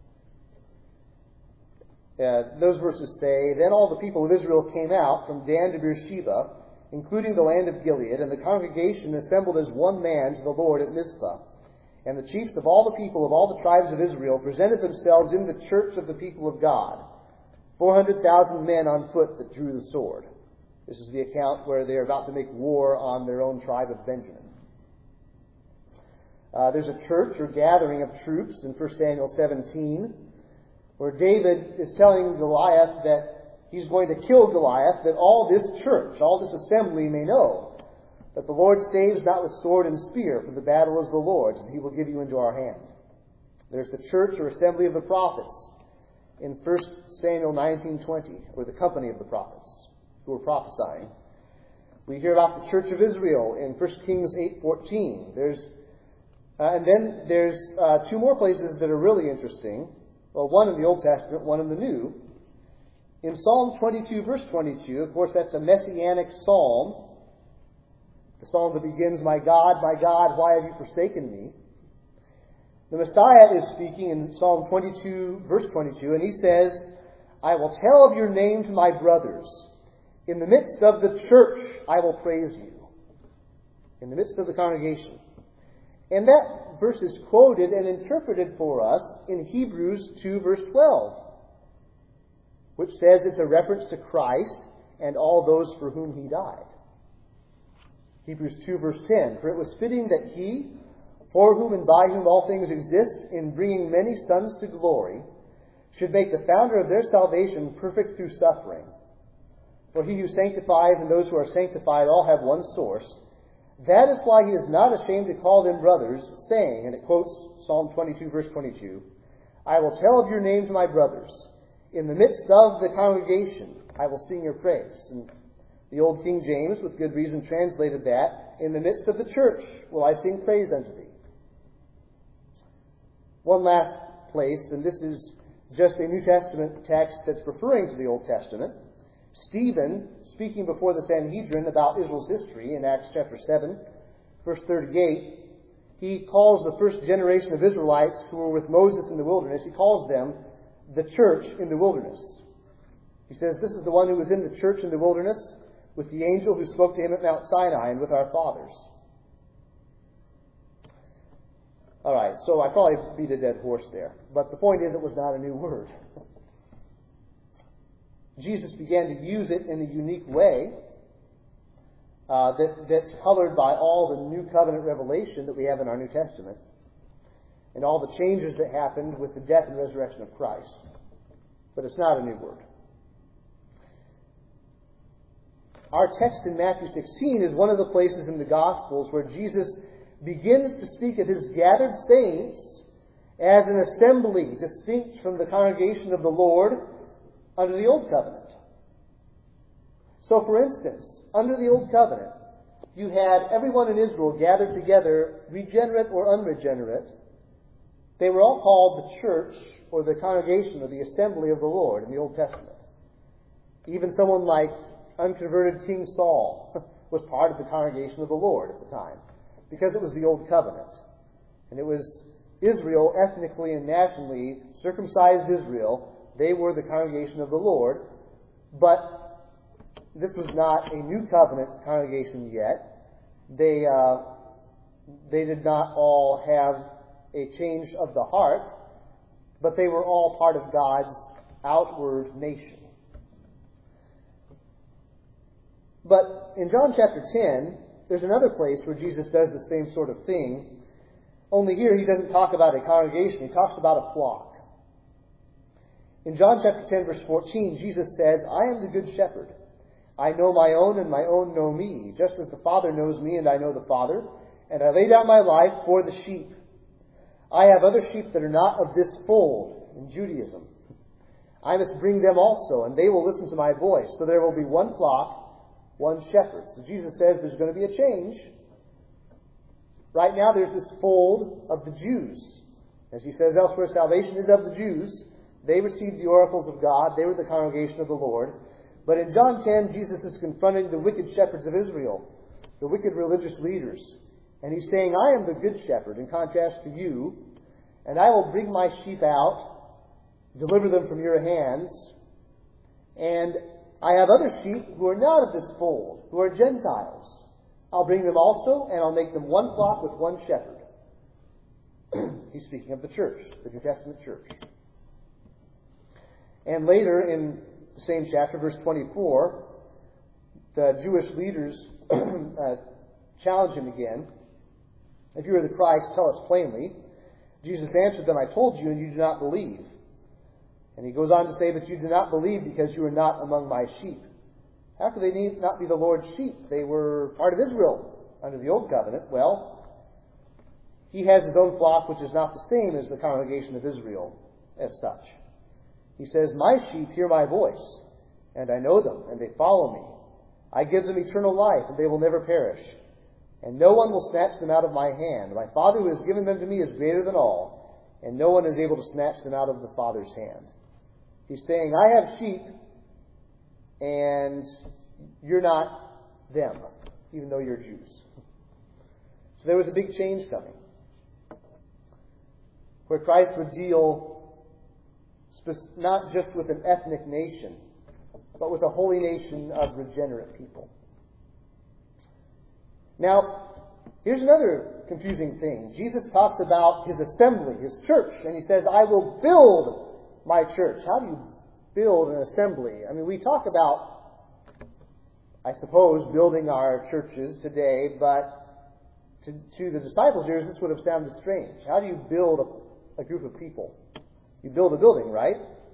Those verses say, "Then all the people of Israel came out from Dan to Beersheba, including the land of Gilead, and the congregation assembled as one man to the Lord at Mizpah. And the chiefs of all the people of all the tribes of Israel presented themselves in the church of the people of God, 400,000 men on foot that drew the sword." This is the account where they are about to make war on their own tribe of Benjamin. There's a church or gathering of troops in 1 Samuel 17, where David is telling Goliath that he's going to kill Goliath, that all this church, all this assembly may know that the Lord saves not with sword and spear, for the battle is the Lord's, and he will give you into our hand. There's the church or assembly of the prophets in 1 Samuel 19:20, or the company of the prophets who were prophesying. We hear about the church of Israel in 1 Kings 8:14. And then there's 2 more places that are really interesting. Well, one in the Old Testament, one in the New. In Psalm 22, verse 22, of course, that's a messianic psalm. The psalm that begins, my God, why have you forsaken me?" The Messiah is speaking in Psalm 22, verse 22, and he says, "I will tell of your name to my brothers. In the midst of the church, I will praise you." In the midst of the congregation. And that verse is quoted and interpreted for us in Hebrews 2, verse 12, which says it's a reference to Christ and all those for whom he died. Hebrews 2, verse 10, for it was fitting that he, for whom and by whom all things exist, in bringing many sons to glory, should make the founder of their salvation perfect through suffering. For he who sanctifies and those who are sanctified all have one source. That is why he is not ashamed to call them brothers, saying, and it quotes Psalm 22, verse 22, I will tell of your name to my brothers. In the midst of the congregation, I will sing your praise. And the old King James, with good reason, translated that, in the midst of the church will I sing praise unto thee. One last place, and this is just a New Testament text that's referring to the Old Testament. Stephen, speaking before the Sanhedrin about Israel's history in Acts chapter 7, verse 38, he calls the first generation of Israelites who were with Moses in the wilderness, he calls them the church in the wilderness. He says, this is the one who was in the church in the wilderness with the angel who spoke to him at Mount Sinai and with our fathers. All right, so I probably beat a dead horse there. But the point is, it was not a new word. Jesus began to use it in a unique way that's colored by all the new covenant revelation that we have in our New Testament and all the changes that happened with the death and resurrection of Christ. But it's not a new word. Our text in Matthew 16 is one of the places in the Gospels where Jesus begins to speak of his gathered saints as an assembly distinct from the congregation of the Lord under the Old Covenant. So, for instance, under the Old Covenant, you had everyone in Israel gathered together, regenerate or unregenerate. They were all called the church or the congregation or the assembly of the Lord in the Old Testament. Even someone like unconverted King Saul was part of the congregation of the Lord at the time, because it was the Old Covenant. And it was Israel, ethnically and nationally, circumcised Israel. They were the congregation of the Lord. But this was not a new covenant congregation yet. They did not all have a change of the heart, but they were all part of God's outward nation. But in John chapter 10, there's another place where Jesus does the same sort of thing. Only here he doesn't talk about a congregation. He talks about a flock. In John chapter 10, verse 14, Jesus says, I am the good shepherd. I know my own, and my own know me, just as the Father knows me, and I know the Father, and I lay down my life for the sheep. I have other sheep that are not of this fold in Judaism. I must bring them also, and they will listen to my voice. So there will be one flock, one shepherd. So Jesus says there's going to be a change. Right now there's this fold of the Jews. As he says elsewhere, salvation is of the Jews. They received the oracles of God. They were the congregation of the Lord. But in John 10, Jesus is confronting the wicked shepherds of Israel, the wicked religious leaders. And he's saying, I am the good shepherd, in contrast to you, and I will bring my sheep out, deliver them from your hands, and I have other sheep who are not of this fold, who are Gentiles. I'll bring them also, and I'll make them one flock with one shepherd. He's speaking of the church, the New Testament church. And later in the same chapter, verse 24, the Jewish leaders challenge him again. If you are the Christ, tell us plainly. Jesus answered them, I told you, and you do not believe. And he goes on to say, but you do not believe because you are not among my sheep. How could they not be the Lord's sheep? They were part of Israel under the Old Covenant. Well, he has his own flock, which is not the same as the congregation of Israel as such. He says, my sheep hear my voice, and I know them, and they follow me. I give them eternal life, and they will never perish. And no one will snatch them out of my hand. My Father who has given them to me is greater than all, and no one is able to snatch them out of the Father's hand. He's saying, I have sheep, and you're not them, even though you're Jews. So there was a big change coming, where Christ would deal not just with an ethnic nation, but with a holy nation of regenerate people. Now, Here's another confusing thing. Jesus talks about his assembly, his church, and he says, I will build my church. How do you build an assembly? I mean, we talk about, I suppose, building our churches today, but to the disciples here, this would have sounded strange. How do you build a group of people? You build a building, right?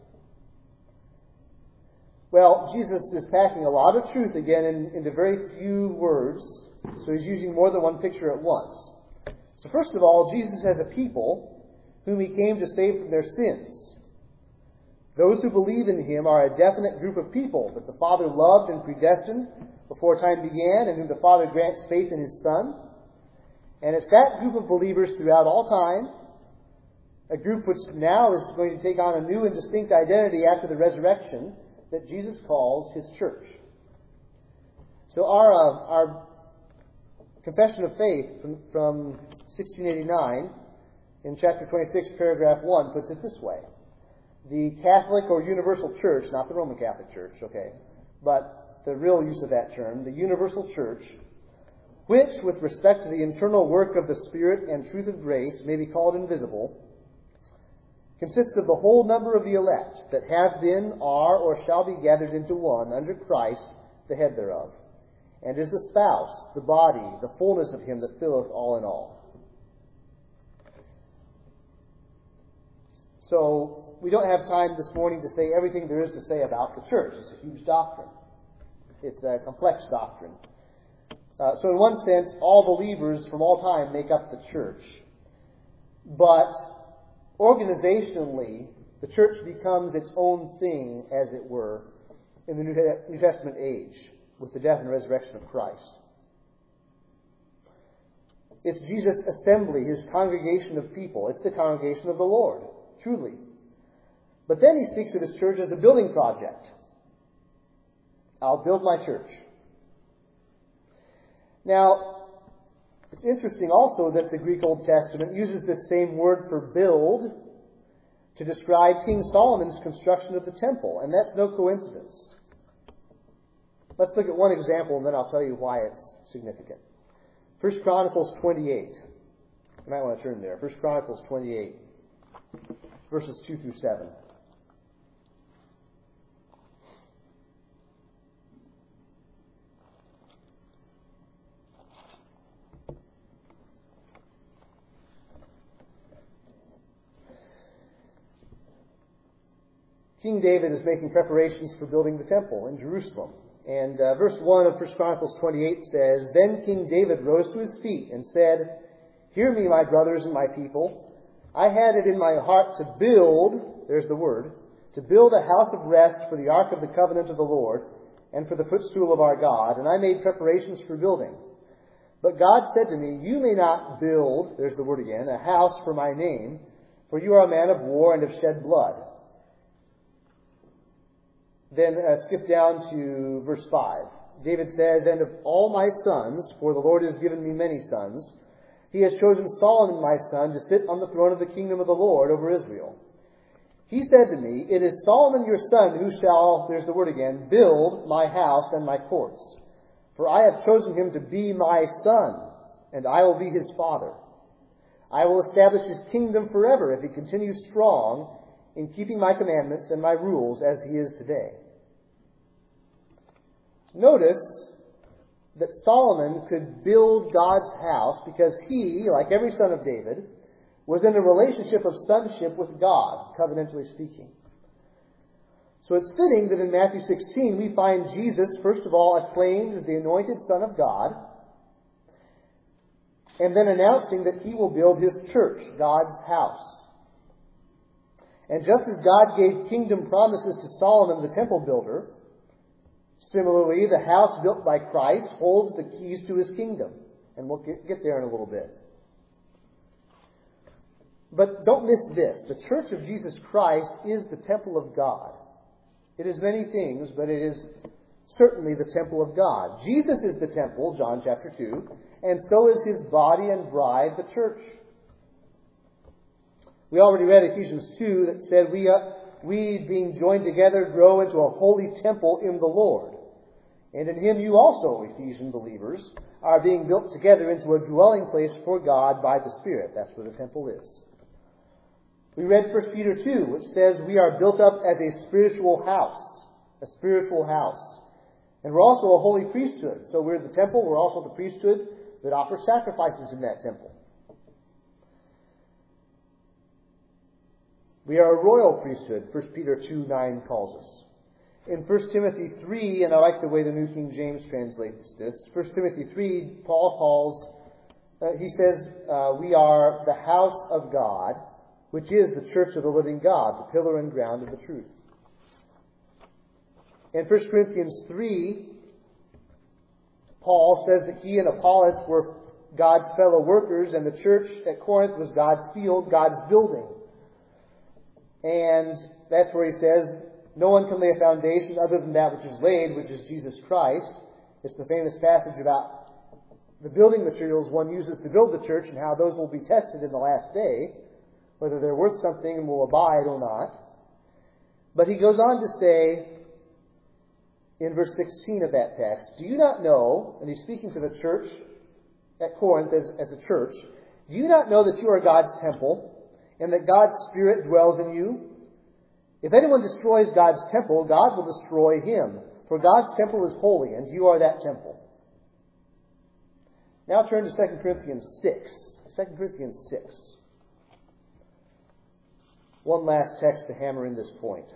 Well, Jesus is packing a lot of truth again into very few words, so he's using more than one picture at once. So first of all, Jesus has a people whom he came to save from their sins. Those who believe in him are a definite group of people that the Father loved and predestined before time began, and whom the Father grants faith in his Son. And it's that group of believers throughout all time, a group which now is going to take on a new and distinct identity after the resurrection, that Jesus calls his church. So our Confession of Faith from 1689, in chapter 26, paragraph 1, puts it this way. The Catholic or universal church, not the Roman Catholic Church, okay, but the real use of that term, the universal church, which, with respect to the internal work of the Spirit and truth of grace, may be called invisible, consists of the whole number of the elect that have been, are, or shall be gathered into one under Christ, the head thereof, and is the spouse, the body, the fullness of him that filleth all in all. So, we don't have time this morning to say everything there is to say about the church. It's a huge doctrine. It's a complex doctrine. So in one sense, all believers from all time make up the church. But organizationally, the church becomes its own thing, as it were, in the New Testament age, with the death and resurrection of Christ. It's Jesus' assembly, his congregation of people. It's the congregation of the Lord, truly. But then he speaks of his church as a building project. I'll build my church. Now, it's interesting also that the Greek Old Testament uses this same word for build to describe King Solomon's construction of the temple, and that's no coincidence. Let's look at one example, and then I'll tell you why it's significant. 1 Chronicles 28. You might want to turn there. 1 Chronicles 28, verses 2 through 7. King David is making preparations for building the temple in Jerusalem. And verse 1 of 1 Chronicles 28 says, Then King David rose to his feet and said, Hear me, my brothers and my people. I had it in my heart to build, there's the word, to build a house of rest for the ark of the covenant of the Lord and for the footstool of our God, and I made preparations for building. But God said to me, You may not build, there's the word again, a house for my name, for you are a man of war and have shed blood. Then skip down to verse 5. David says, And of all my sons, for the Lord has given me many sons, he has chosen Solomon my son to sit on the throne of the kingdom of the Lord over Israel. He said to me, It is Solomon your son who shall, there's the word again, build my house and my courts. For I have chosen him to be my son, and I will be his father. I will establish his kingdom forever if he continues strong in keeping my commandments and my rules as he is today. Notice that Solomon could build God's house because he, like every son of David, was in a relationship of sonship with God, covenantally speaking. So it's fitting that in Matthew 16 we find Jesus, first of all, acclaimed as the anointed Son of God, and then announcing that he will build his church, God's house. And just as God gave kingdom promises to Solomon, the temple builder, similarly, the house built by Christ holds the keys to his kingdom. And we'll get there in a little bit. But don't miss this. The church of Jesus Christ is the temple of God. It is many things, but it is certainly the temple of God. Jesus is the temple, John chapter 2, and so is his body and bride, the church. We already read Ephesians 2 that said we being joined together grow into a holy temple in the Lord. And in him you also, Ephesian believers, are being built together into a dwelling place for God by the Spirit. That's where the temple is. We read 1 Peter 2, which says we are built up as a spiritual house. A spiritual house. And we're also a holy priesthood. So we're the temple, we're also the priesthood that offers sacrifices in that temple. We are a royal priesthood, 1 Peter 2:9 calls us. In 1 Timothy 3, and I like the way the New King James translates this, 1 Timothy 3, he says, we are the house of God, which is the church of the living God, the pillar and ground of the truth. In 1 Corinthians 3, Paul says that he and Apollos were God's fellow workers, and the church at Corinth was God's field, God's building. And that's where he says, no one can lay a foundation other than that which is laid, which is Jesus Christ. It's the famous passage about the building materials one uses to build the church and how those will be tested in the last day, whether they're worth something and will abide or not. But he goes on to say, in verse 16 of that text, do you not know, and he's speaking to the church at Corinth as a church, do you not know that you are God's temple, and that God's Spirit dwells in you? If anyone destroys God's temple, God will destroy him. For God's temple is holy, and you are that temple. Now turn to 2 Corinthians 6. 2 Corinthians 6. One last text to hammer in this point.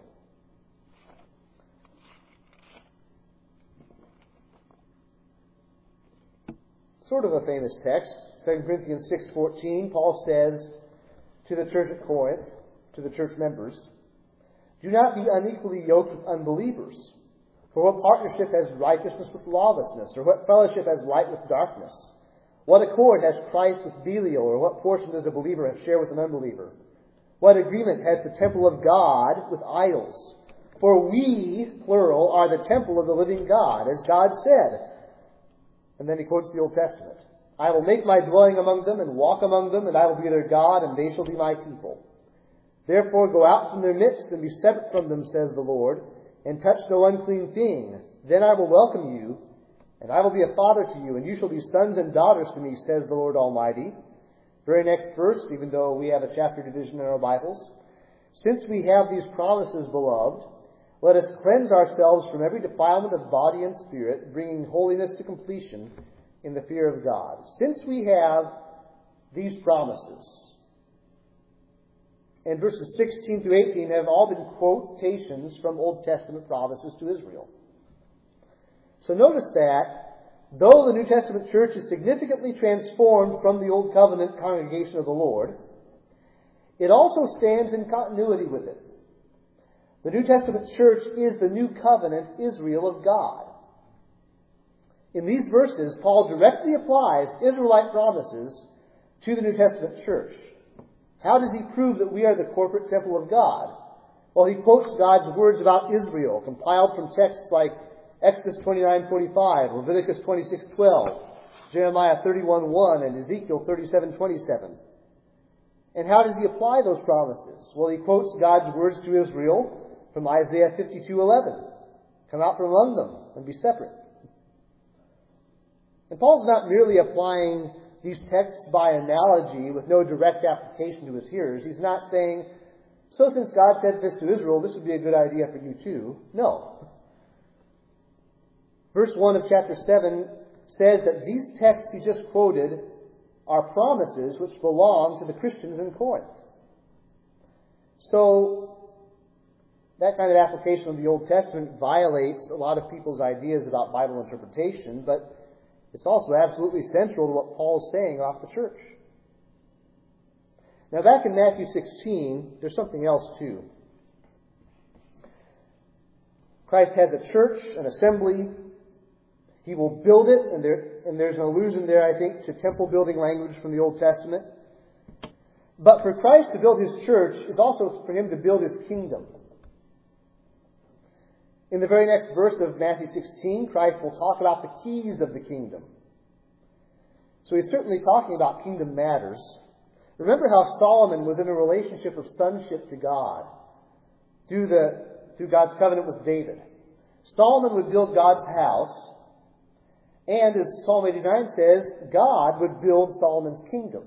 Sort of a famous text. 2 Corinthians 6:14, Paul says to the church at Corinth, to the church members, do not be unequally yoked with unbelievers. For what partnership has righteousness with lawlessness? Or what fellowship has light with darkness? What accord has Christ with Belial? Or what portion does a believer share with an unbeliever? What agreement has the temple of God with idols? For we, plural, are the temple of the living God, as God said. And then he quotes the Old Testament. I will make my dwelling among them and walk among them, and I will be their God, and they shall be my people. Therefore go out from their midst and be separate from them, says the Lord, and touch no unclean thing. Then I will welcome you, and I will be a father to you, and you shall be sons and daughters to me, says the Lord Almighty. Very next verse, even though we have a chapter division in our Bibles. Since we have these promises, beloved, let us cleanse ourselves from every defilement of body and spirit, bringing holiness to completion in the fear of God. Since we have these promises, and verses 16 through 18 have all been quotations from Old Testament promises to Israel. So notice that, though the New Testament church is significantly transformed from the Old Covenant congregation of the Lord, it also stands in continuity with it. The New Testament church is the New Covenant Israel of God. In these verses, Paul directly applies Israelite promises to the New Testament church. How does he prove that we are the corporate temple of God? Well, he quotes God's words about Israel, compiled from texts like Exodus 29:45, Leviticus 26:12, Jeremiah 31:1, and Ezekiel 37:27. And how does he apply those promises? Well, he quotes God's words to Israel from Isaiah 52:11. Come out from among them and be separate. And Paul's not merely applying these texts by analogy with no direct application to his hearers. He's not saying, so since God said this to Israel, this would be a good idea for you too. No. Verse 1 of chapter 7 says that these texts he just quoted are promises which belong to the Christians in Corinth. So, that kind of application of the Old Testament violates a lot of people's ideas about Bible interpretation, but it's also absolutely central to what Paul's saying about the church. Now back in Matthew 16, there's something else too. Christ has a church, an assembly. He will build it, and there's an allusion there, I think, to temple building language from the Old Testament. But for Christ to build his church is also for him to build his kingdom. In the very next verse of Matthew 16, Christ will talk about the keys of the kingdom. So he's certainly talking about kingdom matters. Remember how Solomon was in a relationship of sonship to God through God's covenant with David. Solomon would build God's house, and as Psalm 89 says, God would build Solomon's kingdom.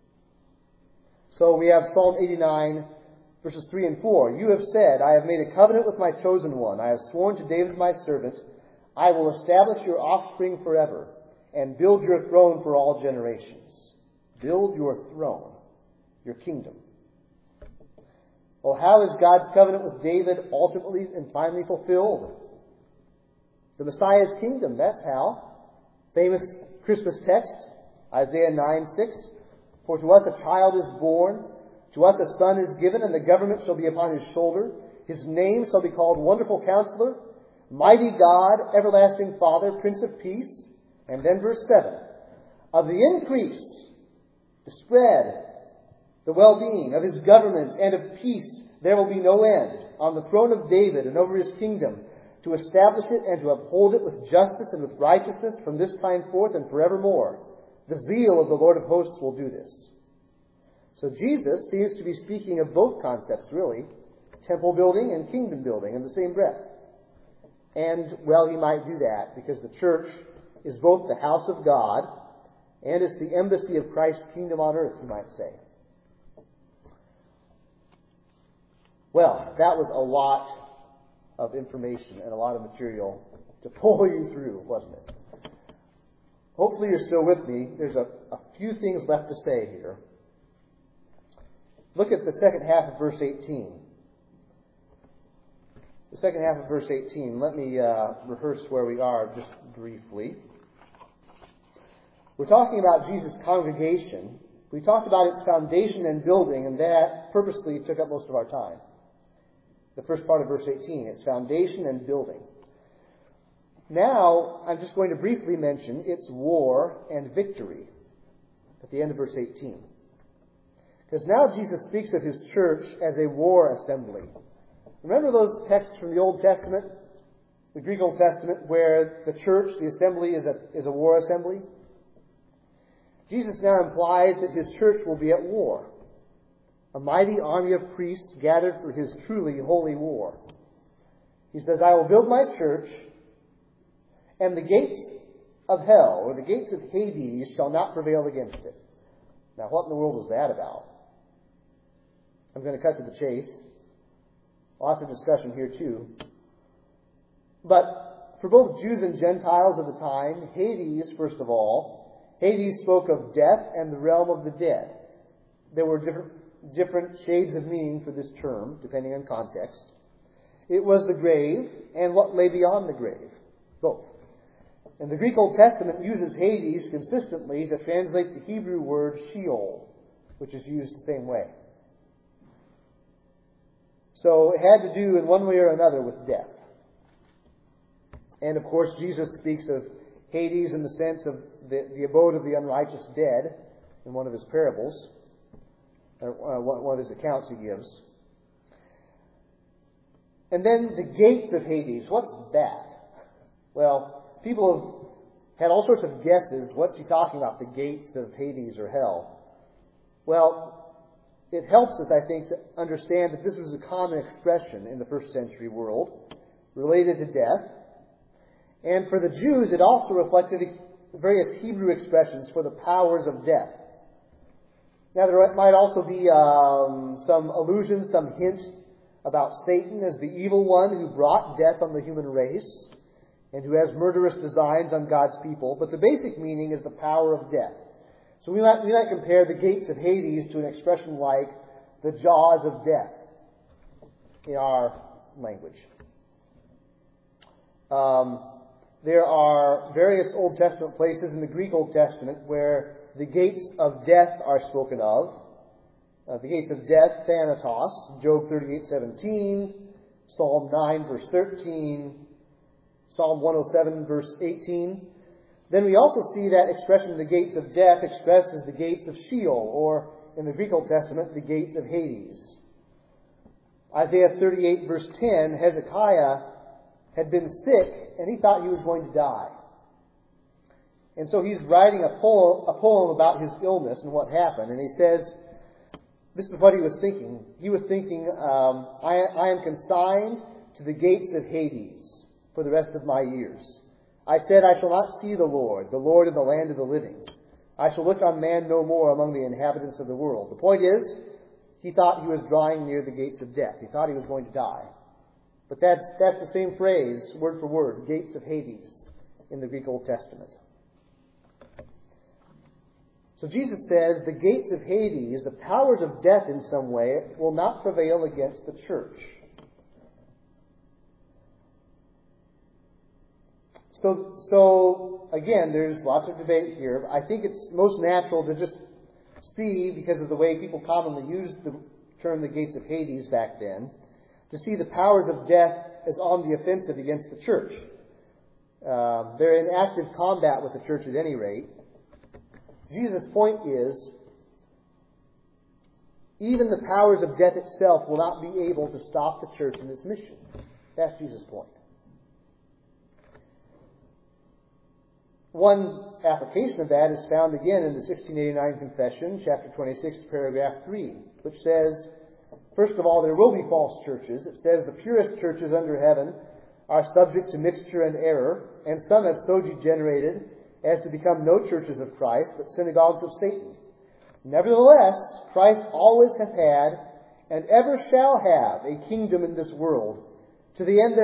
So we have Psalm 89, verses 3 and 4. You have said, I have made a covenant with my chosen one. I have sworn to David my servant, I will establish your offspring forever and build your throne for all generations. Build your throne, your kingdom. Well, how is God's covenant with David ultimately and finally fulfilled? The Messiah's kingdom, that's how. Famous Christmas text, Isaiah 9:6. For to us a child is born, to us a son is given, and the government shall be upon his shoulder. His name shall be called Wonderful Counselor, Mighty God, Everlasting Father, Prince of Peace. And then verse 7. Of the increase, the spread, the well-being of his government and of peace, there will be no end on the throne of David and over his kingdom, to establish it and to uphold it with justice and with righteousness from this time forth and forevermore. The zeal of the Lord of hosts will do this. So Jesus seems to be speaking of both concepts, really. Temple building and kingdom building in the same breath. And, well, he might do that because the church is both the house of God and it's the embassy of Christ's kingdom on earth, you might say. Well, that was a lot of information and a lot of material to pull you through, wasn't it? Hopefully you're still with me. There's a few things left to say here. Look at the second half of verse 18. The second half of verse 18. Let me rehearse where we are just briefly. We're talking about Jesus' congregation. We talked about its foundation and building, and that purposely took up most of our time. The first part of verse 18, its foundation and building. Now, I'm just going to briefly mention its war and victory at the end of verse 18. Because now Jesus speaks of his church as a war assembly. Remember those texts from the Old Testament, the Greek Old Testament, where the church, the assembly, is a war assembly? Jesus now implies that his church will be at war. A mighty army of priests gathered for his truly holy war. He says, I will build my church, and the gates of hell, or the gates of Hades, shall not prevail against it. Now, what in the world is that about? I'm going to cut to the chase. Lots of discussion here, too. But for both Jews and Gentiles of the time, Hades, first of all, Hades spoke of death and the realm of the dead. There were different shades of meaning for this term, depending on context. It was the grave and what lay beyond the grave, both. And the Greek Old Testament uses Hades consistently to translate the Hebrew word Sheol, which is used the same way. So it had to do in one way or another with death. And of course, Jesus speaks of Hades in the sense of the abode of the unrighteous dead in one of his parables, or one of his accounts he gives. And then the gates of Hades. What's that? Well, people have had all sorts of guesses. What's he talking about, the gates of Hades or hell? Well, it helps us, I think, to understand that this was a common expression in the first century world related to death. And for the Jews, it also reflected various Hebrew expressions for the powers of death. Now, there might also be some allusion, some hint about Satan as the evil one who brought death on the human race and who has murderous designs on God's people. But the basic meaning is the power of death. So we might compare the gates of Hades to an expression like the jaws of death in our language. There are various Old Testament places in the Greek Old Testament where the gates of death are spoken of. The gates of death, Thanatos, Job 38:17, Psalm 9, verse 13, Psalm 107, verse 18. Then we also see that expression, the gates of death, expressed as the gates of Sheol, or in the Greek Old Testament, the gates of Hades. Isaiah 38, verse 10, Hezekiah had been sick, and he thought he was going to die. And so he's writing a poem about his illness and what happened. And he says, this is what he was thinking. He was thinking, I am consigned to the gates of Hades. for the rest of my years. I said, I shall not see the Lord in the land of the living. I shall look on man no more among the inhabitants of the world. The point is, he thought he was drawing near the gates of death. He thought he was going to die. But that's the same phrase, word for word, gates of Hades, in the Greek Old Testament. So Jesus says the gates of Hades, the powers of death in some way, will not prevail against the church. So again, there's lots of debate here. I think it's most natural to just see, because of the way people commonly used the term the gates of Hades back then, to see the powers of death as on the offensive against the church. They're in active combat with the church at any rate. Jesus' point is, even the powers of death itself will not be able to stop the church in its mission. That's Jesus' point. One application of that is found again in the 1689 Confession, chapter 26, paragraph 3, which says, first of all, there will be false churches. It says the purest churches under heaven are subject to mixture and error, and some have so degenerated as to become no churches of Christ, but synagogues of Satan. Nevertheless, Christ always hath had, and ever shall have, a kingdom in this world, to the end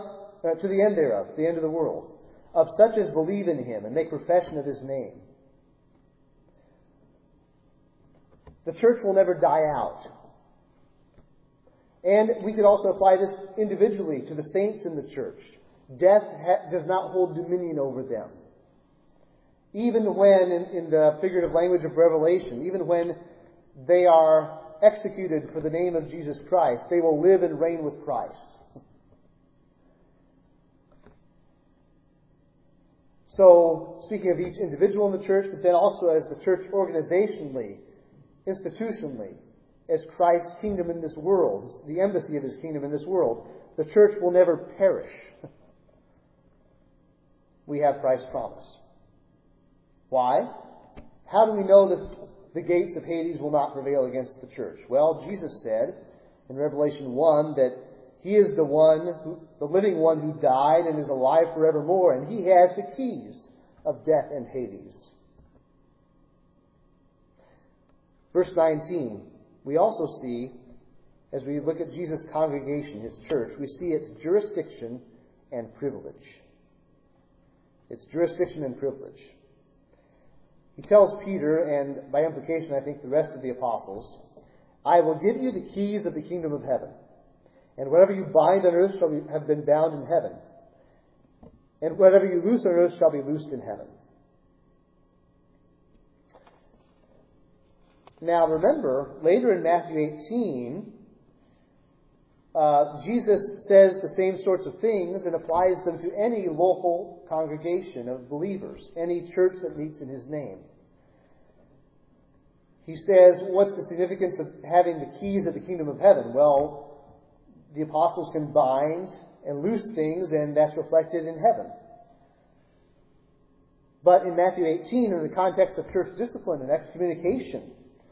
of the world, of such as believe in him and make profession of his name. The church will never die out. And we could also apply this individually to the saints in the church. Death does not hold dominion over them. Even when, in the figurative language of Revelation, even when they are executed for the name of Jesus Christ, they will live and reign with Christ. So, speaking of each individual in the church, but then also as the church organizationally, institutionally, as Christ's kingdom in this world, the embassy of his kingdom in this world, the church will never perish. We have Christ's promise. Why? How do we know that the gates of Hades will not prevail against the church? Well, Jesus said in Revelation 1 that he is the living one who died and is alive forevermore, and he has the keys of death and Hades. Verse 19, we also see, as we look at Jesus' congregation, his church, we see its jurisdiction and privilege. Its jurisdiction and privilege. He tells Peter, and by implication I think the rest of the apostles, I will give you the keys of the kingdom of heaven. And whatever you bind on earth shall have been bound in heaven. And whatever you loose on earth shall be loosed in heaven. Now remember, later in Matthew 18, Jesus says the same sorts of things and applies them to any local congregation of believers, any church that meets in his name. He says, what's the significance of having the keys of the kingdom of heaven? Well, the apostles can bind and loose things, and that's reflected in heaven. But in Matthew 18, in the context of church discipline and excommunication,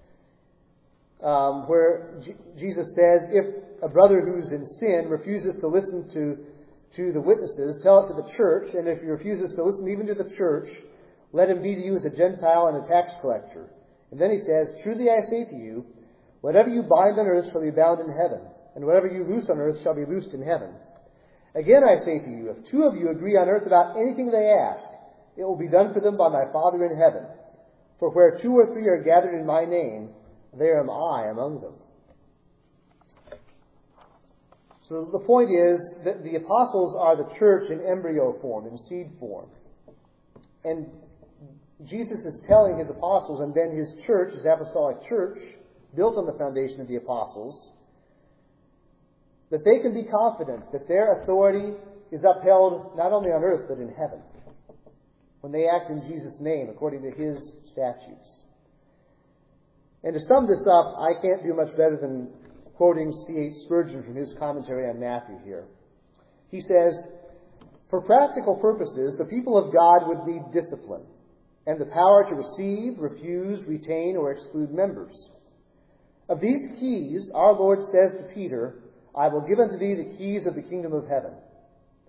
where Jesus says, if a brother who's in sin refuses to listen to the witnesses, tell it to the church, and if he refuses to listen even to the church, let him be to you as a Gentile and a tax collector. And then he says, truly I say to you, whatever you bind on earth shall be bound in heaven, and whatever you loose on earth shall be loosed in heaven. Again I say to you, if two of you agree on earth about anything they ask, it will be done for them by my Father in heaven. For where 2 or 3 are gathered in my name, there am I among them. So the point is that the apostles are the church in embryo form, in seed form. And Jesus is telling his apostles and then his church, his apostolic church, built on the foundation of the apostles, that they can be confident that their authority is upheld not only on earth but in heaven, when they act in Jesus' name according to his statutes. And to sum this up, I can't do much better than quoting C.H. Spurgeon from his commentary on Matthew here. He says, for practical purposes, the people of God would need discipline and the power to receive, refuse, retain, or exclude members. Of these keys, our Lord says to Peter, I will give unto thee the keys of the kingdom of heaven.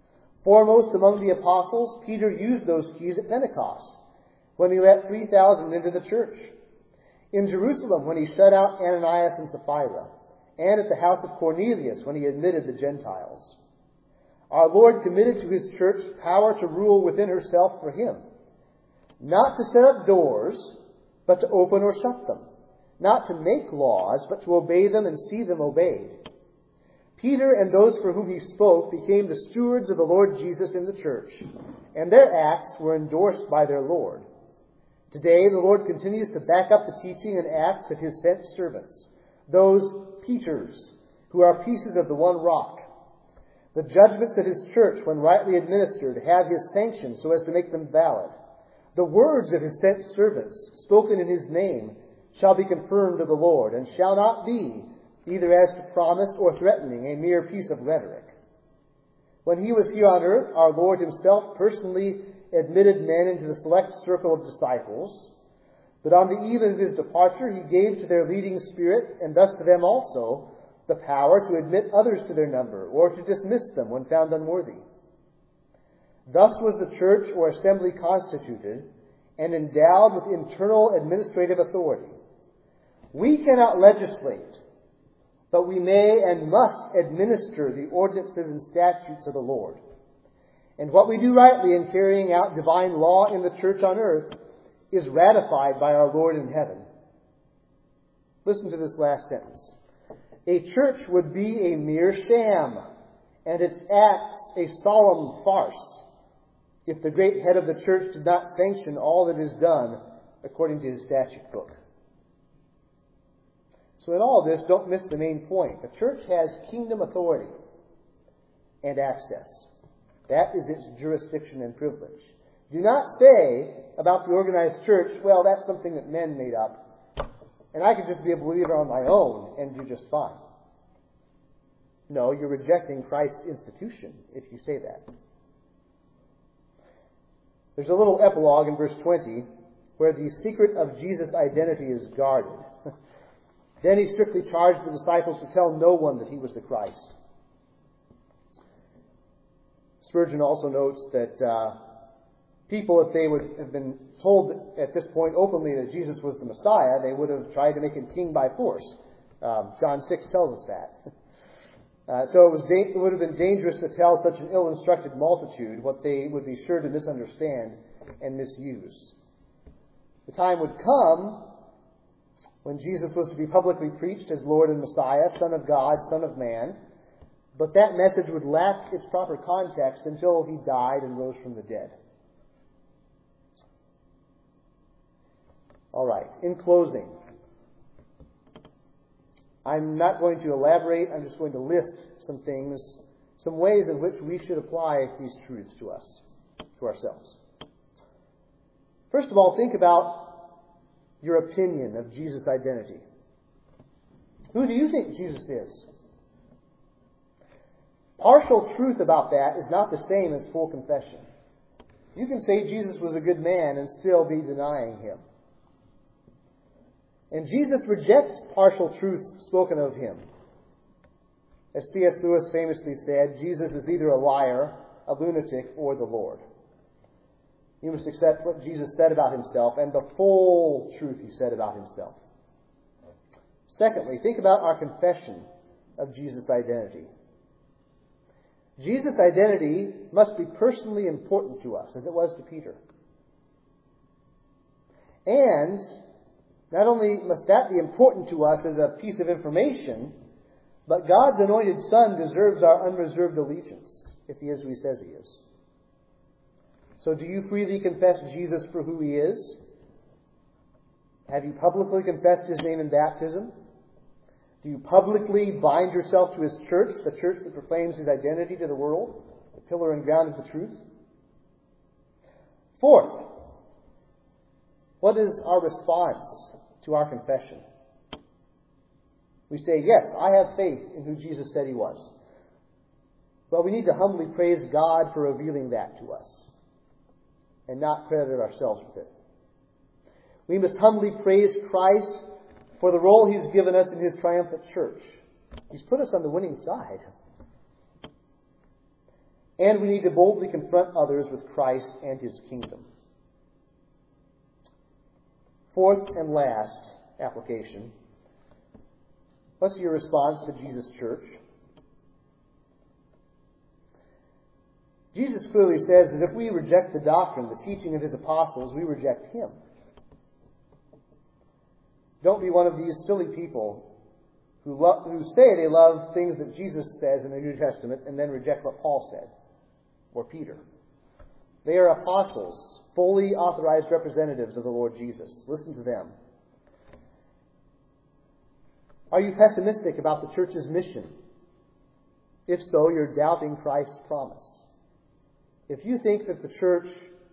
Foremost among the apostles, Peter used those keys at Pentecost, when he let 3,000 into the church. In Jerusalem, when he shut out Ananias and Sapphira, and at the house of Cornelius, when he admitted the Gentiles. Our Lord committed to his church power to rule within herself for him, not to set up doors, but to open or shut them, not to make laws, but to obey them and see them obeyed. Peter and those for whom he spoke became the stewards of the Lord Jesus in the church, and their acts were endorsed by their Lord. Today, the Lord continues to back up the teaching and acts of his sent servants, those Peters, who are pieces of the one rock. The judgments of his church, when rightly administered, have his sanction so as to make them valid. The words of his sent servants, spoken in his name, shall be confirmed of the Lord, and shall not be, either as to promise or threatening, a mere piece of rhetoric. When he was here on earth, our Lord himself personally admitted men into the select circle of disciples, but on the eve of his departure he gave to their leading spirit, and thus to them also, the power to admit others to their number, or to dismiss them when found unworthy. Thus was the church or assembly constituted and endowed with internal administrative authority. We cannot legislate, but we may and must administer the ordinances and statutes of the Lord. And what we do rightly in carrying out divine law in the church on earth is ratified by our Lord in heaven. Listen to this last sentence. A church would be a mere sham, and its acts a solemn farce, if the great head of the church did not sanction all that is done according to his statute book. So in all this, don't miss the main point. The church has kingdom authority and access. That is its jurisdiction and privilege. Do not say about the organized church, well, that's something that men made up, and I could just be a believer on my own and do just fine. No, you're rejecting Christ's institution if you say that. There's a little epilogue in verse 20 where the secret of Jesus' identity is guarded. Then he strictly charged the disciples to tell no one that he was the Christ. Spurgeon also notes that people, if they would have been told at this point openly that Jesus was the Messiah, they would have tried to make him king by force. John 6 tells us that. So it would have been dangerous to tell such an ill-instructed multitude what they would be sure to misunderstand and misuse. The time would come when Jesus was to be publicly preached as Lord and Messiah, Son of God, Son of Man, but that message would lack its proper context until he died and rose from the dead. All right, in closing, I'm not going to elaborate. I'm just going to list some things, some ways in which we should apply these truths to us, to ourselves. First of all, think about your opinion of Jesus' identity. Who do you think Jesus is? Partial truth about that is not the same as full confession. You can say Jesus was a good man and still be denying him. And Jesus rejects partial truths spoken of him. As C.S. Lewis famously said, Jesus is either a liar, a lunatic, or the Lord. You must accept what Jesus said about himself and the full truth he said about himself. Secondly, think about our confession of Jesus' identity. Jesus' identity must be personally important to us, as it was to Peter. And not only must that be important to us as a piece of information, but God's anointed Son deserves our unreserved allegiance, if he is who he says he is. So do you freely confess Jesus for who he is? Have you publicly confessed his name in baptism? Do you publicly bind yourself to his church, the church that proclaims his identity to the world, the pillar and ground of the truth? Fourth, what is our response to our confession? We say, yes, I have faith in who Jesus said he was. But we need to humbly praise God for revealing that to us and not credit ourselves with it. We must humbly praise Christ for the role he's given us in his triumphant church. He's put us on the winning side. And we need to boldly confront others with Christ and His kingdom. Fourth and last application. What's your response to Jesus' church? Jesus clearly says that if we reject the doctrine, the teaching of His apostles, we reject Him. Don't be one of these silly people who say they love things that Jesus says in the New Testament and then reject what Paul said or Peter. They are apostles, fully authorized representatives of the Lord Jesus. Listen to them. Are you pessimistic about the church's mission? If so, you're doubting Christ's promise. If you think that the church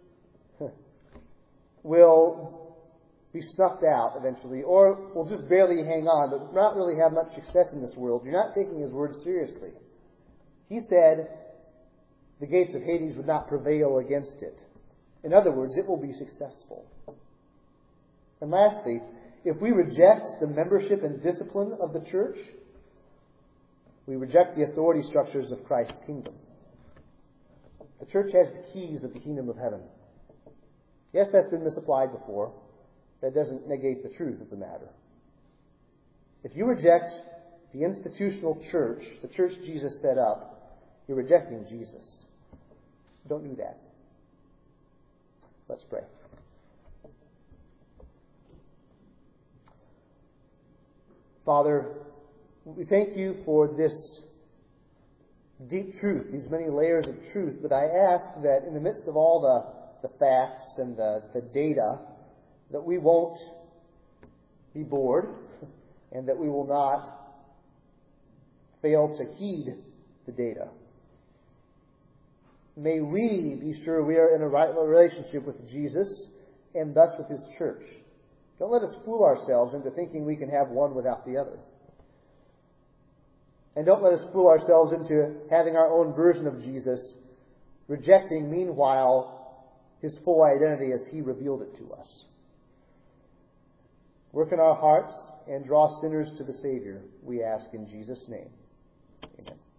will be snuffed out eventually, or will just barely hang on, but not really have much success in this world, you're not taking His word seriously. He said the gates of Hades would not prevail against it. In other words, it will be successful. And lastly, if we reject the membership and discipline of the church, we reject the authority structures of Christ's kingdom. The church has the keys of the kingdom of heaven. Yes, that's been misapplied before. That doesn't negate the truth of the matter. If you reject the institutional church, the church Jesus set up, you're rejecting Jesus. Don't do that. Let's pray. Father, we thank You for this deep truth, these many layers of truth, but I ask that in the midst of all the facts and the data, that we won't be bored and that we will not fail to heed the data. May we be sure we are in a right relationship with Jesus and thus with His church. Don't let us fool ourselves into thinking we can have one without the other. And don't let us fool ourselves into having our own version of Jesus, rejecting, meanwhile, His full identity as He revealed it to us. Work in our hearts and draw sinners to the Savior, we ask in Jesus' name. Amen.